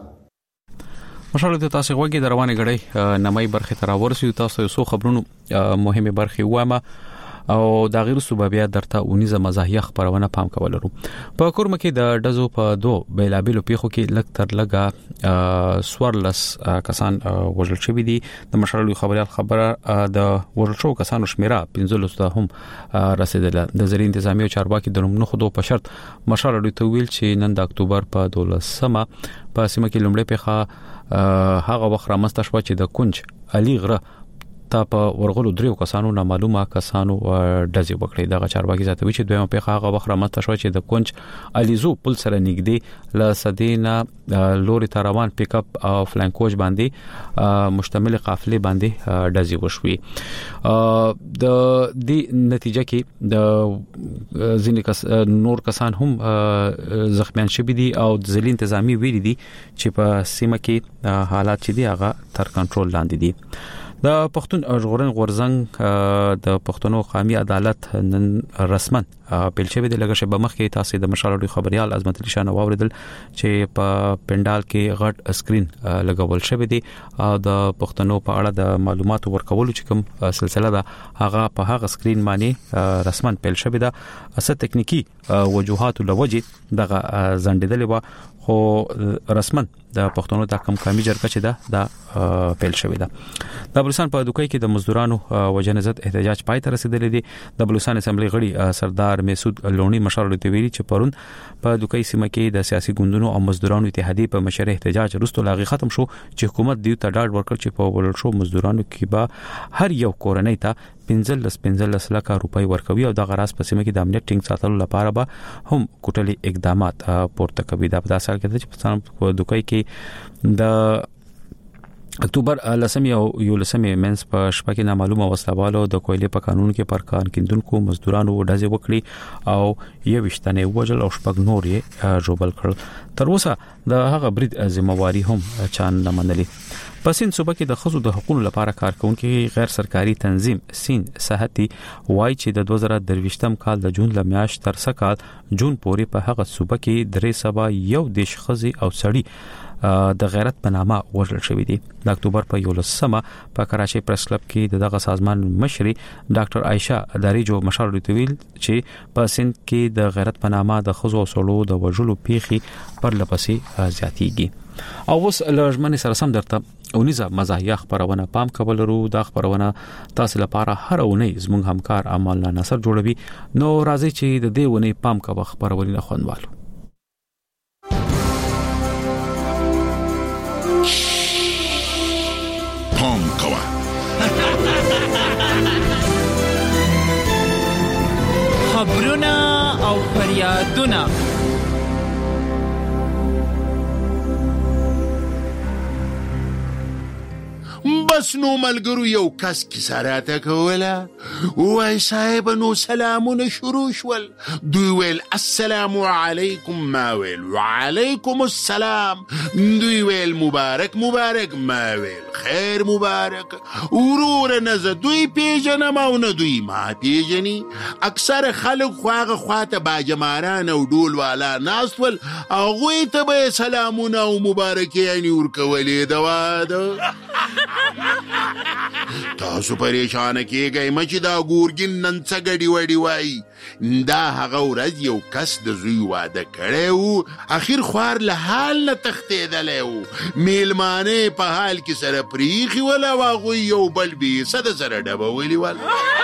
مشال د تاسو غوږی د روانه غړي نمای برخه تر ورسې تاسو یو خبرونو مهمه برخه وامه او دا غیر صوبیا درته اونیزه مزاحیه خبرونه پام کول لرو. په کورم کې د دزو په دو بیلابلو پیخو کې لک تر لګه سوارلس کسان وژل شوی دي. د مشرلو خبريال خبره د وژل شو کسانو شمیره پنځلس ته هم رسیدله. د زری انتظامی او چارواکي د نوم خودو په شرط مشرلو ته ویل چې نن د اکتوبر په دولسمه په سیمه کې لومړی پیخه هغه وخت رامسته شو چې د کنج علي غره تا په ورغلو دریو کسانو نه معلومه کسانو ډزې وکړې. دغه چارواکي زیاتوي چې دویمه پیخه هغه وخت رامسته شو چې د کنج الیزو پل سره نږدې ل سدینا لوري تروان پیک اپ او فلانکوج باندې مشتمل قافله باندې ډزې وشوي. د دې نتیجه کې د ځینې کس نور کسان هم زخمیان شوي دي او د ځل انتظامی ویلي دي چې په سیمه کې حالات چې دي هغه تر کنټرول لاندې دي. د پښتون ژغورن غورزنګ د پښتونو قومي عدالت نن رسمن پیل شوی د لګښه بمخ کې تاسو د مشالو خبريال عظمت علي شاه واوریدل چې په پندال کې غټ اسکرین لګول شوی دی او د پښتنو په اړه د معلوماتو ورکولو چې کوم سلسله ده هغه په هغه اسکرین باندې رسمن پیل شوی ده. اسه تکنیکی وجوهات لوجه دغه زندیدل و خو رسمن د پښتونو د کم کمی جرګه چې ده دا پیل شوی ده. د بلوچستان په دوکۍ کې د مزدورانو وجنزت احتجاج پای ته رسیدلی دی. د بلوچستان اسمبلی غړي سردار مسعود لونی مشر د ویلي چې پرون په دوکۍ سیمه کې د سیاسي ګوندونو او مزدورانو اتحادیه په مشر احتجاج وروسته لاغي ختم شو چې حکومت دیو ته ډاډ ورکړ چې په ولر شو مزدورانو کې به هر یو کورنۍ ته پنځلس پنځلس لک روپۍ ورکوي او د غراس په سیمه کې د امنیت ټینګ ساتلو لپاره به هم کوټلي اقدامات پورته کوي. دا په داسې حال کې چې په دوکۍ کې د اکتوبر لسمه او یولسمه منس په شپه کې نامعلومه وسلوالو د کویلې په قانون کې پر کار کیندونکو مزدورانو ډزې وکړي او یو وشتنه وجل او شپږ نور یې جوبل کړل. تر اوسه د هغه برید ذمہواری هم چان نه منلي. په سین صوبه کې د خزو د حقوقو لپاره کارکونکي غیر سرکاري تنظیم سین صحتي وایي چې د دوه زره درویشتم کال د جون لمیاشت تر سکال جون پورې په هغه صوبه کې درې سبا یو دیش خزي او سړی د غیرت په نامه وژل شوی دی. د اکتوبر په یولسمه په کراچي پریس کلب کې دغه سازمان مشري ډاکټر عائشه داریجو مشر لټویل چې په سند کې د غیرت په نامه د خزو او سړو د وژلو پیخي پر لپسې زیاتیږي. او اوس لږمن سره سم درته اونیزه مزاحیه خبرونه پام کول ورو. دا خبرونه تاسو لپاره هر اونۍ زموږ همکار عمل نصر جوړوي. نو راځي چې د دې ونې پام کوو خبرونه خوندوالو. پام کوه خبرونه او فریادونه بس نو ملګرو یو کس کیسه راته کوله، وای صاحب نو سلامونه شروع شول. دوی ویل السلام علیکم، ما ویل وعلیکم السلام. دوی ویل مبارک مبارک، ما ویل خیر مبارک. ورور نه زه دوی پیژنم او نه دوی ما پیژني. اکثر خلک خو هغه خواته باجماران او ډول والا ناست ول، هغوی ته به سلامونه او مبارکیانې ورکولې د واده. تاسو پریشانه کېږئ مه چې دا ګورګین نن څه ګډې وډې وایي. دا هغه ورځ یو کس د زوی واده کړی و، اخر خوار له حال نه تښتېدلی و. میلمانه په حال کې سره پریښي ول او هغوی یو بل بیسه د سره ډبولي ول.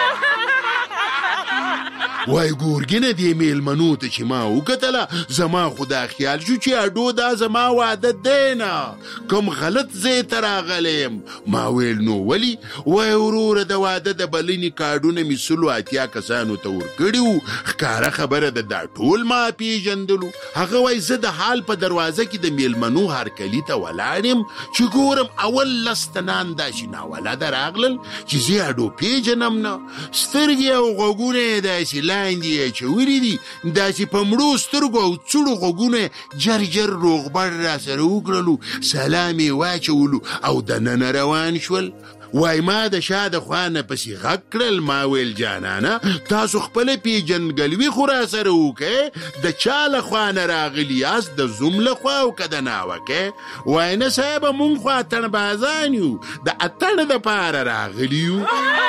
وای ګورګینه دې میلمنو ته چې ما وکتله، زما خو دا خیال شو چې اډو دا زما واده دی نه، کوم غلط ځای ته راغلی یم. ما ویل نو ولي؟ وای وروره د واده د بلنې کارډونه مې سلو اتیا کسانو ته ورکړي وو، ښکاره خبره ده دا ټول ما پیژندلو. هغه وای زه د حال په دروازه کې د میلمنو هرکلي ته ولاړ یم چې ګورم اول لس تنان داسې ناولده راغلل چې زه اډو پیژنم نه. سترګې او غوږونه یې داسې لاندې یې اچولي دي، داسې په مړو سترګو او څوړو غوږونه جر جر روغبړ را سره وکړلو، سلام یې واچولو او دننه روان شول. وای ما د شا د خوا نه پسې غږ کړل. ما ویل جانانه تاسو خپله پیژندګلوي خو را سره وکئ، د چا له خوا نه راغلي یاست، د زوم له خوا او که د ناوکۍ؟ وای نه صاحبه مونږ خو اتڼ بازان یو، د اتڼ دپاره راغلي یو.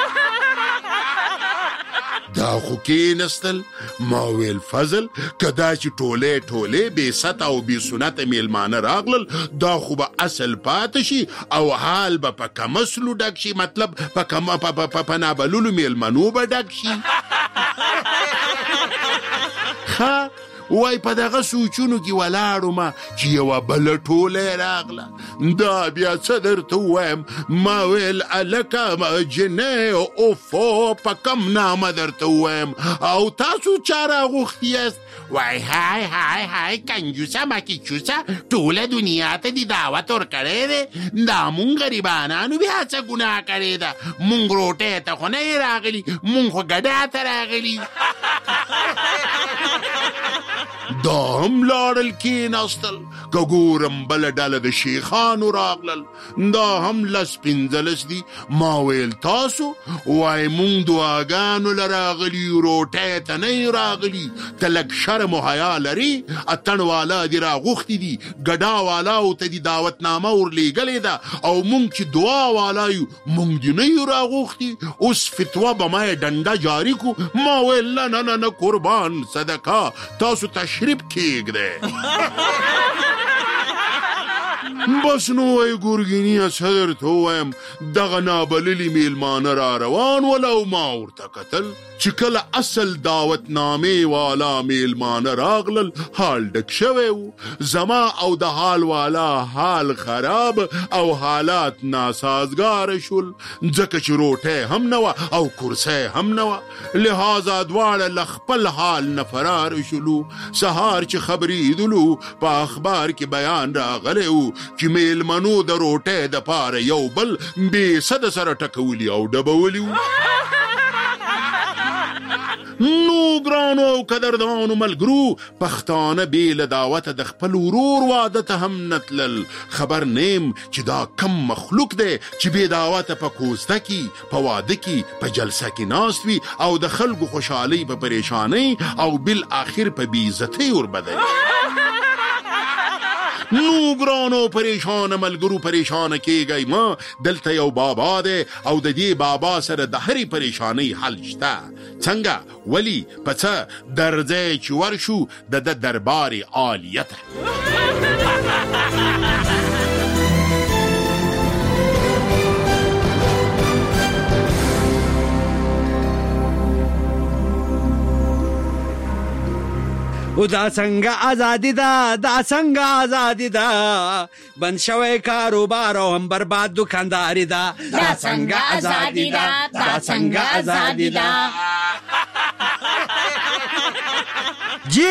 دا خو کېنستل. ما ویل فضل که دا چې ټولې ټولې بې سطه او بې سنته میلمانه راغلل، دا خو به اصل پاته شي او حال به په کمسلو ډک شي، مطلب په نابللو میلمنو به ډک شي. ښه وای په دغه سوچونو کې ولاړو ما چې یوه بله ټوله راغله. دا بیا څه درته ووایم؟ ما ویل هلکه جنۍ اوفو په کم نامه درته ووایم او تاسو چا راغوښتي یاست؟ وای های های های کنجوسه مکی چوسه ټوله دنیا ته دې دعوت ورکړی دی، دا مونږ غریبانانو بیا څه ګناه کړې ده؟ مونږ روټۍ ته خو نه یې راغلي، مونږ خو ګډا ته راغلي. دا هم لاړل کېناستل. که ګورم بله ډله د شیخانو راغلل، دا هم لس پنځلس دي. ما ویل تاسو؟ وای مونږ دعاګانو له راغلي یو، روټۍ ته نه یې راغلي. ته لږ شرم و حیا لري؟ اتڼ والا دې راغوښتي دي، ګډا والاو ته دې دعوتنامه ورلیږلې ده او مونږ چې دعا والا یو مونږ دې نه یو راغوښتي. اوس فتوا به ما یې ډنډه جاري کو. ما ویل نه نه نه قربان صدقه تاسو تشریف کېږدئ. بس نو وای ګورګینیه څه درته ووایم، دغه نابللي میلمانه را روان ول او ما ورته کتل چې کله اصل دعوتنامې والا میلمانه راغلل حال ډک شوی و. زما او د حال والا حال خراب او حالات ناسازګاره شول، ځکه چې روټۍ هم نه وه او کرسۍ هم نه وه، لهذا دواړه له خپل حال نه فرار شولو. سهار چې خبرېدلو په اخبار کې بیان راغلی و چې میلمنو د روټۍ دپاره یو بل بې سده سره ټکولي او ډبولي و. نو ګرانو او قدردانو ملګرو، پښتانه بې له دعوته د خپل ورور واده ته هم نه تلل. خبر نیم چې دا کم مخلوق دی چې بې دعوته په کوزده کې، په واده کې، په جلسه کې ناست وي او د خلکو خوشحالۍ په پریشانۍ او بالآخر په بې عزتۍ وربدوي. نو ګرانو پریشانه ملګرو پریشانه کېږئ مه، دلته یو بابا دی او د دې بابا سره د هرې پریشانۍ حل شته. څنګه؟ ولی په څه درځئ چې ورشو د د دربار عالیه ته. او دا څنګه ازادي ده، دا څنګه ازادي ده، بند شوی کاروبار او هم برباد دکانداري ده. دا څنګه ازادي ده، دا څنګه ازادي ده.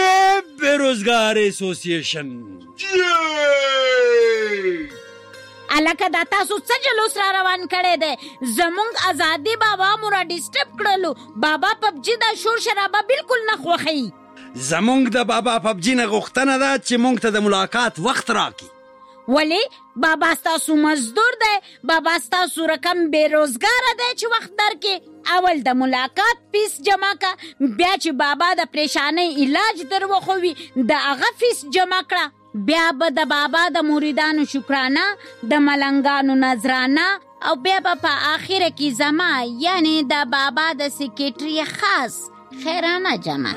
جیب بیروزگار ایسوسییشن. الکه دا تاسو څه جلوس را روان کړی دی؟ زمونږ ازادي بابا مو را ډسټرب کړلو. بابا پبجي دا شور شرابه بالکل نه خوښوي. زمونږ د بابا پبجي نه غوښتنه ده چې مونږ ته د ملاقات وخت راکړي. ولی؟ بابا ستاسو مزدور دی، بابا ستاسو رقم بیروزګاره دی چې وخت درکې. اول د ملاقات فیس جمع کا، بیا چې بابا د پریشانۍ علاج در وخوي د هغه فیس جمع کړه، بیا به د بابا د مریدانو شکرانه، د ملنګانو نظرانه، او بیا به په آخر کې زما یعنی د بابا د سیکریټري خاص خیرانه جمع.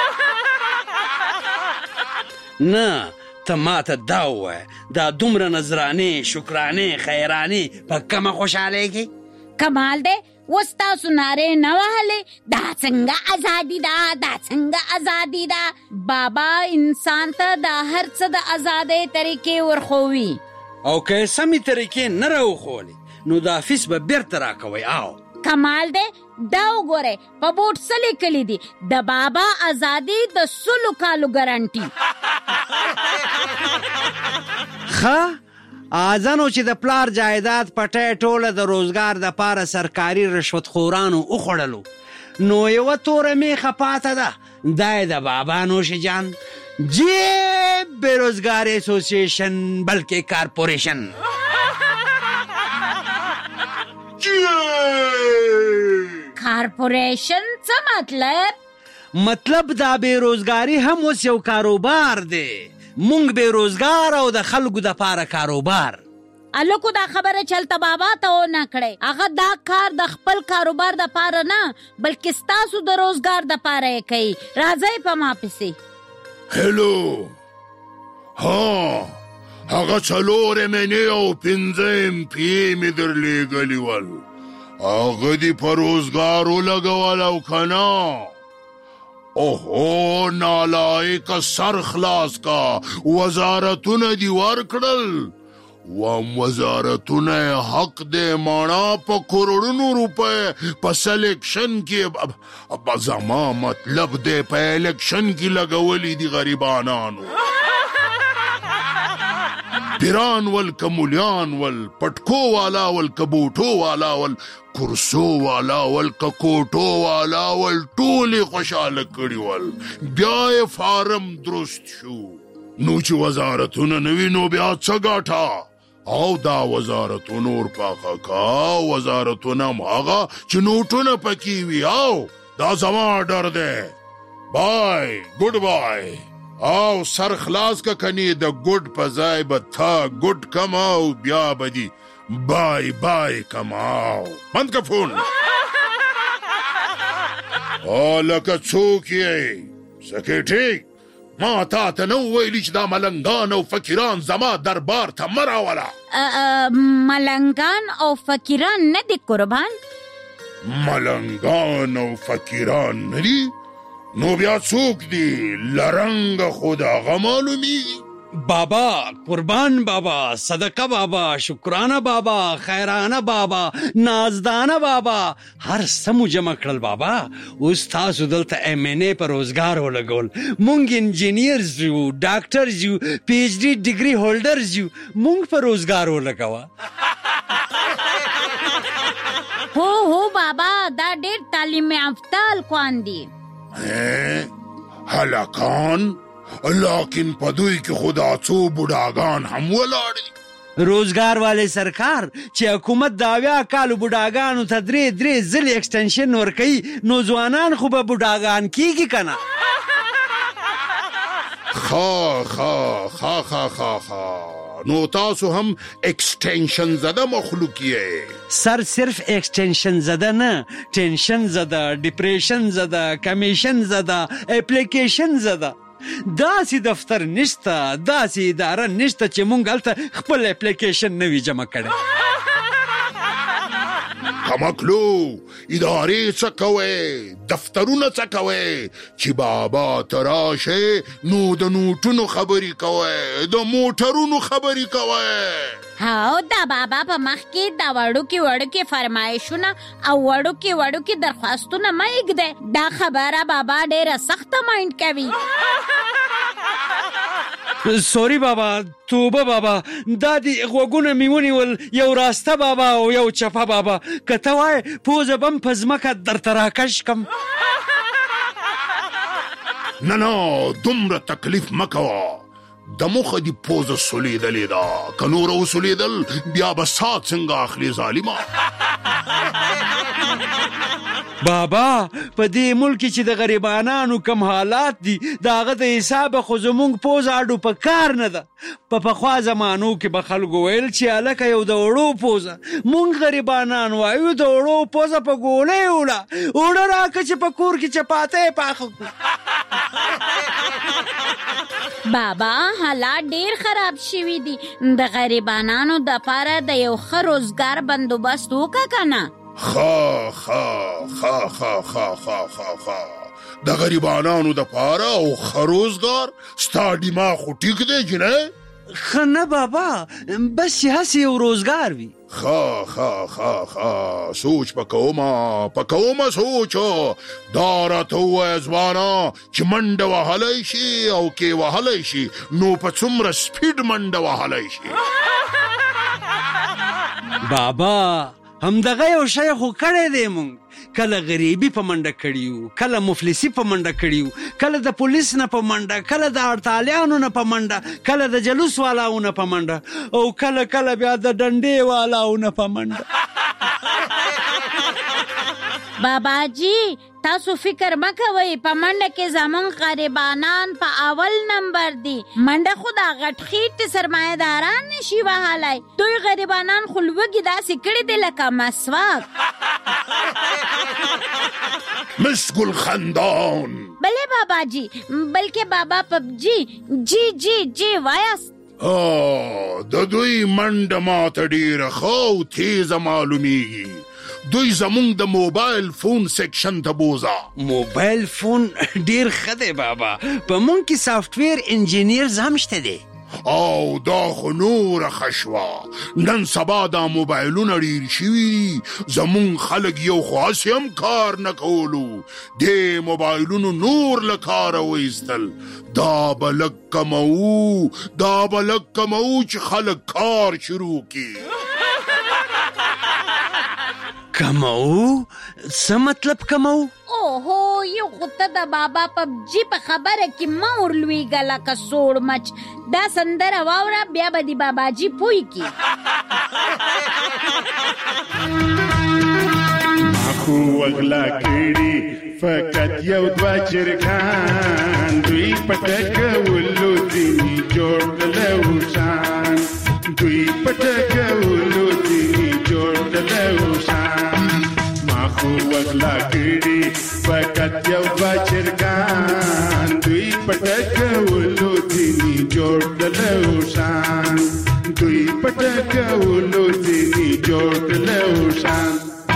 نه ته ماته دا ووایه دا دومره نظرانې شکرانې خیرانې په کمه خوشحالیږي؟ کمال دی اوس تاسو نارې نه وهلې دا څنګه ازادي ده، دا څنګه ازادي ده. بابا انسان ته د هر څه د ازادۍ طریقې ورښوي، او که سمې طریقې نه راوښولې نو دا فیس به بیرته راکوئ. او کمال دی دا وګورئ په بورډ څه لیکلي دي؟ د بابا ازادي د سلو کالو ګارانټي. ښه ازانو چې د پلار جایداد پټی ټوله د روزګار د پاره سرکاري رشوتخورانو وخوړلو نو یوه توره میخه پاته ده، دا یې د بابا نوش جان جیب بیروزګار اسوسییشن بلکې کارپوریشن. کارپوریشن څه مطلب؟ مطلب دا بیروزګاری هم اوس یو کاروبار دی. مونږ بیروزګار او د خلکو د پاره کاروبار. الکو دا خبره چلته بابا ته و نه کړی، هغه دا کار د خپل کاروبار د پاره نه بلکې ستاسو د روزګار د پاره یې کوي. راځئ په ما پسې. هلو ها هغه څلور منې او پنځه ام پی مې درلیږلي ول، هغه دې په روزګار ولګول او که نه؟ اوهو نالایقه سر خلاص کا، وزارتونه دې ورکړل. وام وزارتونه حق دی مانا په کروڑونو روپے په سلیکشن کې. زما مطلب دی په الیکشن کې لګولی دي غریبانانو. پیران ول کمولیان ول پټکو والا ول کبوټو والا ول کرسو والا ول ککوټو والا ول ټولې خوشحاله کړي ول. بیا یې فارم درست شو. نو چې وزارتونه نوي نو بیا څه ګټه؟ او دا وزارتونه ورپاخه کا، وزارتونه هم هغه چې نوټونه پکې وي. او دا زما ډر دی. بای ګډ بای. او سر خلاص کا کنی د ګډ په ځای به تا ګډ کماو، بیا به دی بای بای کماو. بند کا فون. او لکه څوک یې سکیټري؟ ما تا ته نو ویلی چې دا ملنګان او فقیران زما دربار ته مه راوله. ملنګان او فقیران نه دي قربان؟ ملنګان او فقیران نه دي؟ نو بیا څوک دی؟ لرنګ خود هغه معلومیږي. بابا قربان بابا، صدقه بابا، شکرانه بابا، خیرانه بابا، نازدانه بابا، هر سمو جمع کړل بابا. اوس تاسو دلته ایم این ای په روزګار ولګول، مونږ انجینیرز یو، ډاکټرز یو، پی ایچ ډي ډیګري هولډرز یو، مونږ په روزګار ولګوه. هو هو بابا دا ډېر تعلیم یافته هلکان دي. هلکان؟ لیکن په دوی کې خدا څو بوډاګان هم ولاړ دي. روزګار والے سرکار چې حکومت د اویا کالو بوډاګانو ته درې درې ځلې ایکسټنشن ورکوي نو ځوانان خو به بوډاګان کیږي که نه؟ خا خا خا خا خا خا نو تاسو هم ایکسټنشن زده مخلوق یې. سر صرف ایکسټنشن زده نه، ټینشن زده، ډیپریشن زده، کمیشن زده، اپلیکیشن زده. داسې دفتر نشته، داسې اداره نشته چې مونږ هلته خپل اپلیکیشن نه وي جمع کړی. کمکلو ادارې څه کوئ؟ دفترونه څه کوئ؟ چې بابا ته راشئ نو د نوټونو خبرې کوئ، د موټرونو خبرې کوئ. هاو دا بابا په مخ کې دا وړوکې وړوکې فرمایشونه او وړوکې وړوکې درخواستونه مه ایږدئ. دا خبره بابا ډېره سخته مایند کوي. سوري بابا، توبه بابا، دا دی غوږونه مې ونیول، یو راسته بابا او یو چپه بابا. که ته وایې پوزه به م په ځمکه درته راکش کم. نه نه دومره تکلیف مه کوه، د مخه دې پوزه سولیدلې ده، که نوره وسولیدل بیا به سات څنګه اخلي ظالمه. بابا په دې ملک چې د غریبانانو کم حالات دي د هغه د حسابه خو زمونږ پوزه اډو په کار نه ده. په پخوا زمانو کې به خلکو ویل چې هلکه یو د وړو پوزه، مونږ غریبانان وایو د وړو پوزه په ګولۍ وړه وړه راکه چې په کور کې چپاتی پاخه کړو. بابا حالات ډیر خراب شوي دي، د غریبانانو دپاره د یو ښه روزګار بندوبست وکړه که نه؟ خا خا خا خا خا خا خا خا د غریبانانو د پاره او خروزګار ستا دماغ خو ټیک دی جنې؟ ښه نه بابا، بس چې هسې یو روزګار وي. خا خا خا خا سوچ پکوما پکوما سوچو دا راته ووایه ځوانه چې منډه وهلی شي او کې وهلی شي نو په څومره سپیډ منډه وهلی شي. بابا همدغه یو شی خو کړی دی مونږ، کله غریبي په منډه کړي وو، کله مفلسي په منډه کړي وو، کله د پولیس نه په منډه، کله د هړتالیانو نه په منډه، کله د جلوس والاو نه په منډه، او کله کله بیا د ډنډې والاو نه په منډه. بابا جی تاسو فکر مه کوئ، په منډه کې زمونږ غریبانان په اول نمبر دي. منډه خو دا غټ خیټ سرمایه‌داران نشي وهلی، دوی غریبانان خو لوږې داسې کړي دي لکه مسواک. مسگل خندان بله بابا جی، بلکې بابا پب جی جی جی جی وایاست. د دوی منډه ماته ډېره ښه او تیزه معلومیږي. دوی زمونږ د موبایل فون سیکشن ته بوزه. موبایل فون ډیر ښه دی بابا، په مونږ کې سافټویر انجینیرز هم شته دی. او دا خو نوره ښه شوه، نن سبا دا موبایلونه ډېر شوي دي، زمونږ خلک یو خو هسې هم کار نه کولو، دې موبایلونو نور له کاره وایستل. دا به لږ کموو دا به لږ کموو چې خلک کار شروع کړي. کمو؟ څه مطلب کمو؟ اوهو یو خو ته د بابا پب جی په خبره کې مه ورلویږه لکه سوړ مچ. دا سندره واوره بیا به د بابا جی پوی کی. خو وغلا کړي فقط یو دوه چرګان، دوی پټکولو ځینې جوړ کړلو شان، دوی پټکولو ځینې جوړ کړلو شان. ما خو وغلا کړي فقط یو دوه چرګان، دوی پټکولو ځینې جوړ کړلو شان، دوی پټکولو ځینې جوړ کړلو شان.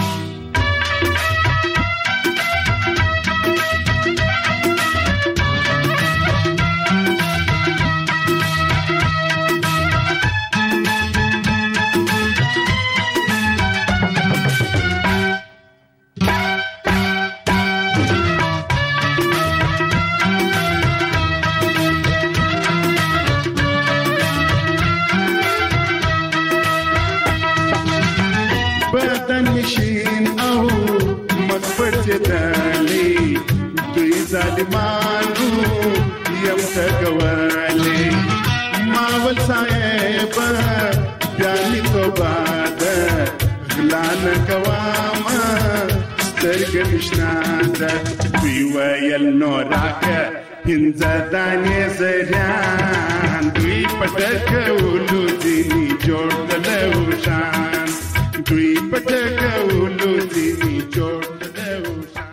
بدنشین او مخبت دالی دوی ظالمانو یم تگوالی ماول صاحب بیانی تو بعد غلان کواما سترگ نشناده دوی ویل نوراک هنزدانی زریان دوی پتکولو دینی جوڑ دلو شان دوی پټکولو ځینې جوړ کړلو شان.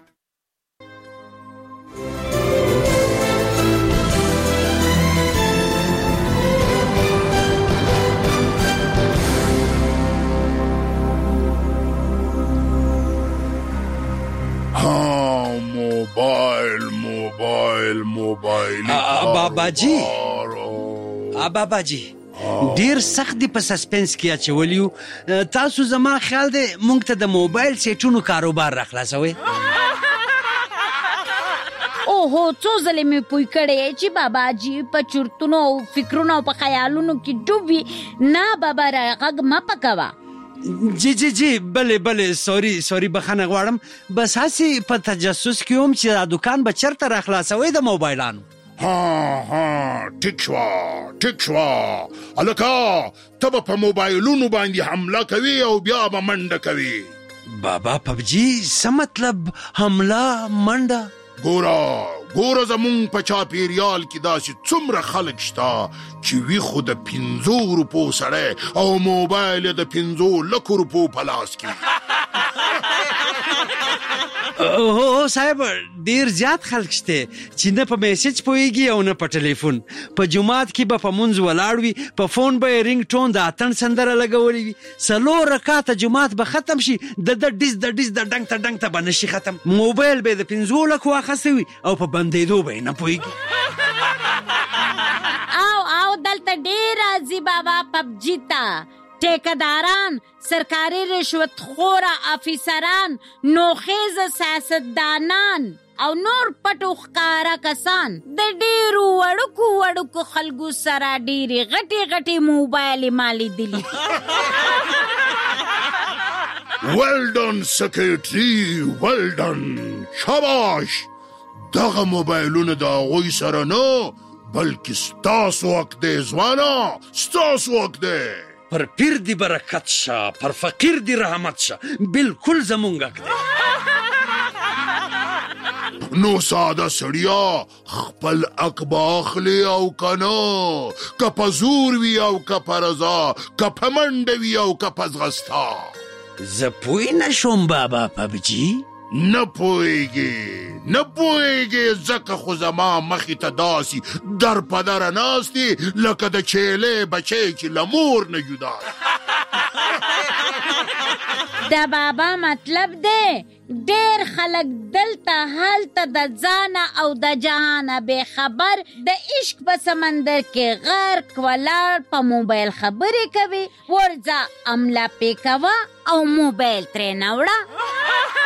ها موبایل موبایل موبایل بابا جی بابا جی ډیر سخت دی په سسپنس کې اچولیو. تاسو زما خیال دی مونږ ته د موبایل سیټونو کاروبار راخلاصوي. او هو څو ځلې مې پوی کړی چې بابا جی په چورتونو او فکرونو او په خیالونو کې ډوب وي. نه بابا را غږ مه پکوه. جی جی جی بلې بلې سوري سوري بخښنه غواړم. بس هسې په تجسس کې وم چې دا دکان به چېرته را خلاصوئ د موبایلانو. ها ها ټیک شوه ټیک شوه هلکه ته به په موبایلونو باندې حمله کوي او بیا به منډه کوي. بابا پبجي څه مطلب حمله منډه؟ ګوره ګوره زمونږ په چاپیریال کې داسې څومره خلک شته چې وي خو د پنځو روپو سړی او موبایل یې د پنځو لکو روپو په لاس کې. هو صاحب ډیر زیات خلک شته چې نه په میسج پوهیږي او نه په ټلیفون. په جمعات کې به په مونځ ولاړ وي، په فون به یې رینګ ټون د اتڼ سندره لګولې وي. څلور رکعته جمعات به ختم شي، د د ډیز د ډیز د ډنګ ته ډنګ ته به نشي ختم. موبایل به د پنځو لکو اخیستی وي او په بندېدو به یې نه پوهیږي. او او دلته ډیر راځي بابا پبجي ته. ټیکداران، سرکاري رشوت خوره افیسران، نوخیز سیاستدانان او نور پټو ښکاره کسان د ډیرو وړوکو وړوکو خلکو سره ډیرې غټې غټې موبایلې ما لیدلي. ویل ډن سکریټري ویل ډن. شاباش. دغه موبایلونه د هغوی سره نه بلکې ستاسو حق دی ځوانه، ستاسو حق دی. پر پیر دی برکت شه، پر فقیر دی رحمت شه، بالکل زمونږ حق دی. نو ساده سړیا خپل حق به اخلي او که نه، که په زور وي او که په رضا، که په منډه وي او که په ځغستا. زه پوی نشوم بابا پبجي. نه پوهیږي نه پوهیږي ځکه خو زما مخې ته داسې در په دره ناست دي لکه د چیلې بچی چې له مور نه جدا. د بابا مطلب دی ډیر خلک دلته هلته د ځانه او د جهانه بې خبر د عشق په سمندر کې غرق ولاړ په موبایل خبرې کوي. ورځه عمله پې کوه او موبایل ترې نه وړه.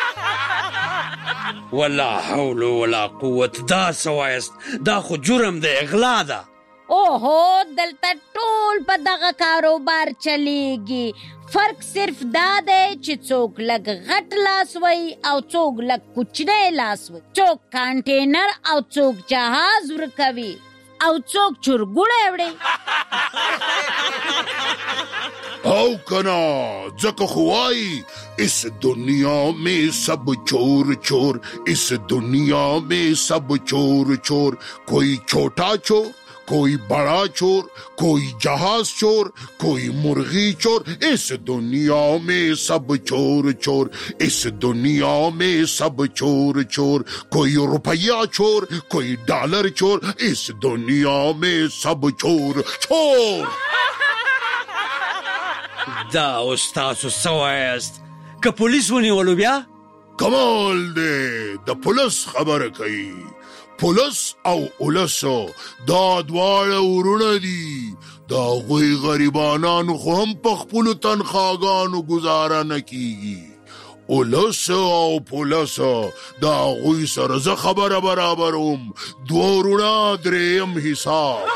ولا حول ولا قوت. دا سوایست دا خو جرم دی، اغلا ده. اوهو دلته ټول په دغه کاروبار چلیږي. فرق صرف دا دی چې څوک لږ غټ لاس وي او څوک لږ کوچنی لاس وي، څوک کانټینر او څوک جهاز ورکوي او څوک چرګوړی وړي. او کنا ځکه خو وایي اس دنیا میں سب چور چور، اس دنیا میں سب چور چور، کوئی چھوٹا چور، کوئی بڑا چور، کوئی جہاز چور، کوئی مرغی چور. اس دنیا میں سب چور چور، اس دنیا میں سب چور چور، کوئی روپیہ چور، کوئی ڈالر چور، اس دنیا میں سب چور چور. دا استاسو سوایست که پولیس ونیولو بیا؟ کمال دی د پولیس خبره کوي. پولیس او اولس دا دواړه ورونه دي. د هغوی غریبانانو خو هم په خپلو تنخواګانو ګزاره نه کیږي. اولس او پولیس د هغوی سره زه خبره برابروم. دوه ورونه درېیم حساب.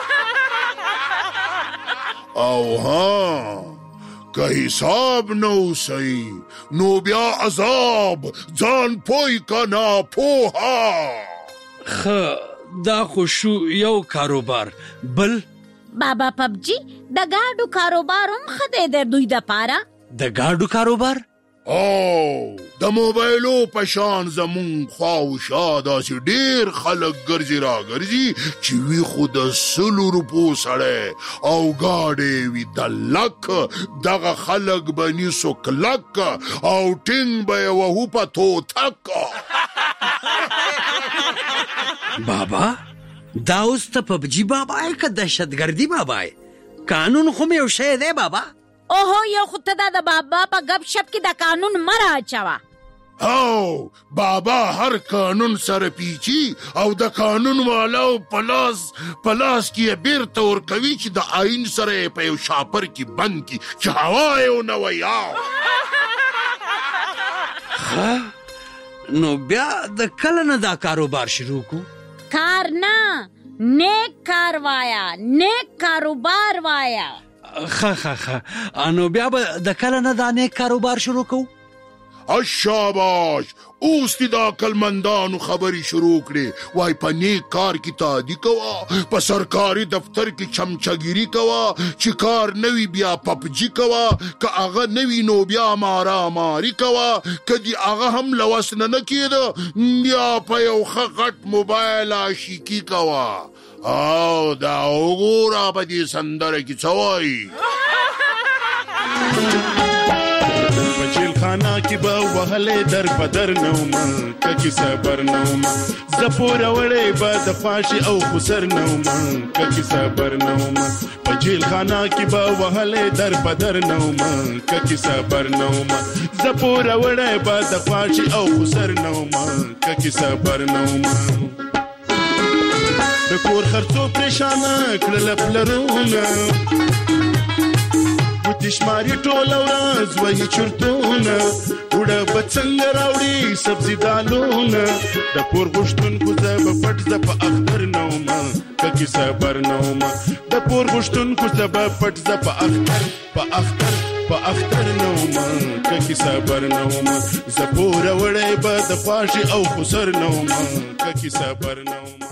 او ها که حساب نو صحیح نو بیا عذاب ځان پوی که ناپوها. خ دا خو شو یو کاروبار. بل بابا پبجي د ګاډو کاروبار هم ښه دی د دوی دپاره. د ګاډو کاروبار؟ او د موبایلو په شان زمونږ خواوشا داسې ډېر خلک ګرځي را ګرځي چې وي خو د سلو روپو سړی او ګاډې وي د لک. دغه خلک به نیسو کلک او ټینګ به یې وهو په توتک. بابا دا اوس ته پبجي بابا یې که دهشتګردي بابا یې؟ قانون خو مې یو شی دی بابا. اوهو یو خو ته دا د بابا په گپ شپ کې د قانون مه رااچوه. او بابا هر قانون سره پیچي او د قانون والاو په لاس په لاس کې یې بیرته ورکوي چې د آئین سره یې په یو شاپر کې بند کړي چې هوا یې ونه وي. نو بیا د کله نه دا کاروبار شروع کو؟ کار نه، نیک کار وایا، نیک کاروبار وایا. خا خا خا انو بیا به د کله نه دا نیک کاروبار شروع کو؟ شاباش، اوس دې د عقلمندانو خبرې شروع کړې. وای په نیک کار کې تادي کوه، په سرکاري دفتر کې چمچګیري کوه، چې کار نوي بیا پپجي کوه، که هغه نوي نو بیا مارا ماری کوه، که دې هغه هم لوس نه نه کېده بیا په یو ښه غټ موبایل عاشقي کوه. او دا وګوره په دې سندره کې څه وایي. خانا کی با وهله در بدر نوما ککی صبر نوما زپور وړې با د فاشي او خسر نوما ککی صبر نوما پجیل خانا کی با وهله در بدر نوما ککی صبر نوما زپور وړې با د فاشي او خسر نوما ککی صبر نوما د کور خرڅو پریشان کړل پلرونه تشماری ټول ورځ وای چرتونه وړه بڅنګ راوړي سبزی دالونه د پور غشتون کو زب پټ زب اختر نوما ککی صبر نوما د پور غشتون کو زب پټ زب اختر په اختر په اختر نوما ککی صبر نوما زپور وړې بد خواشي او خسر نوما ککی صبر نوما.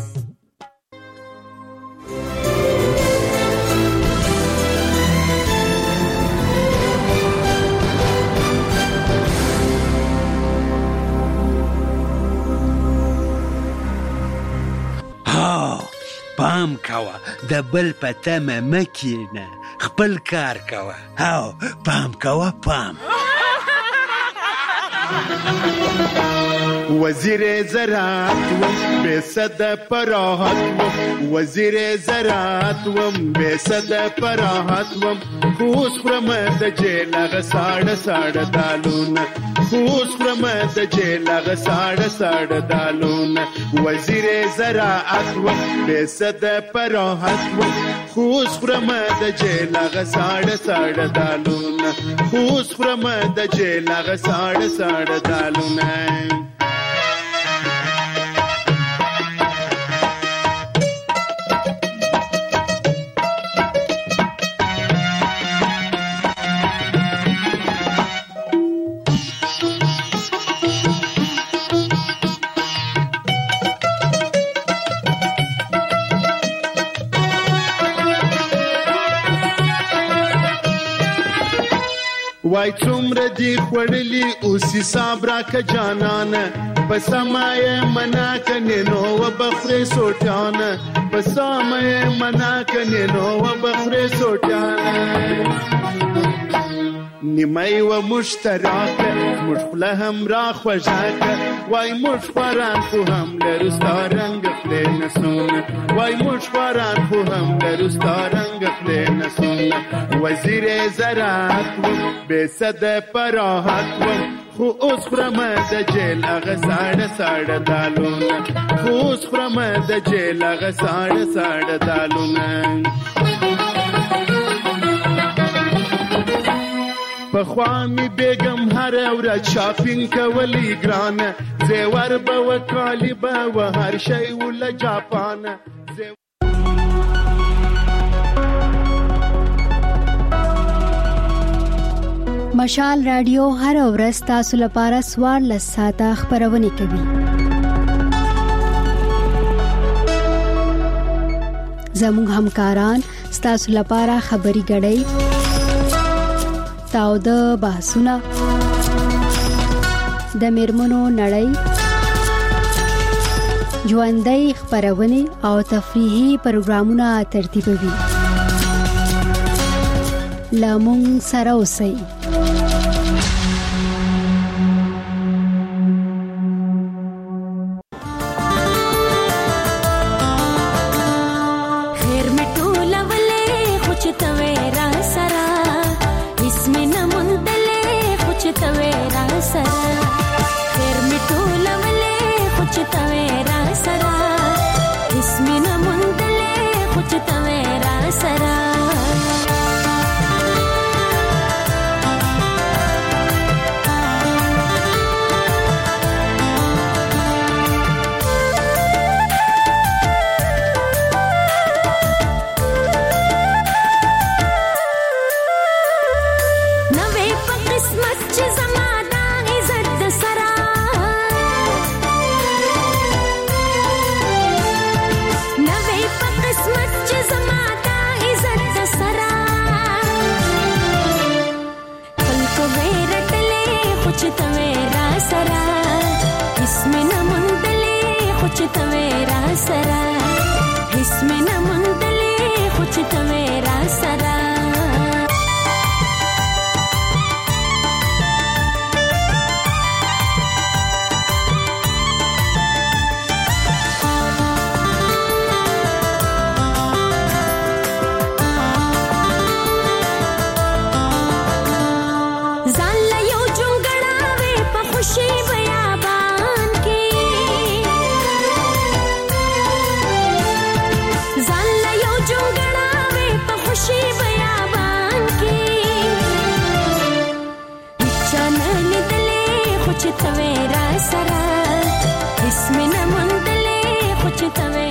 پام کوه د بل په تمه مه کښېنه، خپل کار کوه. او پام کوه پام. وزیر زراعت وم بے صد پراحت وم، وزیر زراعت وم بے صد پراحت وم، خوش خورم د جیل هغه ساړه ساړه دالونه، خوش خورم د جیل هغه ساړه ساړه دالونه. وزیر زراعت وم بے صد پراحت وم، خوش خورم د جیل هغه ساړه ساړه دالونه، خوش خورم د جیل هغه ساړه ساړه دالونه. وای څومره دی خوړلی اوس حساب راکه جانانه، په سمایه منا کنې نو و بخرې سوټیانه، په سمایه منا کنې نو و بخرې سوټیانه. نیمه و مشتراکه موږ خوله هم را خوږاکه، وای موږ خواران خو هم لرو ستا رنګ خولې نسونه، وای موږ خواران خو هم لرو ستا رنګ خولې نسونه. وزیر زراعت وم بے صد پراحت وم، خو اوس خورم د جیل هغه ساړه ساړه دالونه، خو اوس خورم د جیل هغه ساړه ساړه دالونه. پخوا می بیگم هر ورځ شاپینګ کولی ګرانه، زیور به و کالی به و هر شی ول جاپانه. مشال رادیو هر ورځ تاسو لپاره څوارلس ساعته خبرونه کوي. زموږ همکاران ستاسو لپاره خبري غړي تاو د بحثونه د میرمنو نړۍ ژوندۍ خبرونه او تفریحي پروګرامونه ترتیبوي. لامون سره اوسئ. اسم نه مندلې خو چې ته را سره چې ته را سره اسم نه مندلې خو چې ته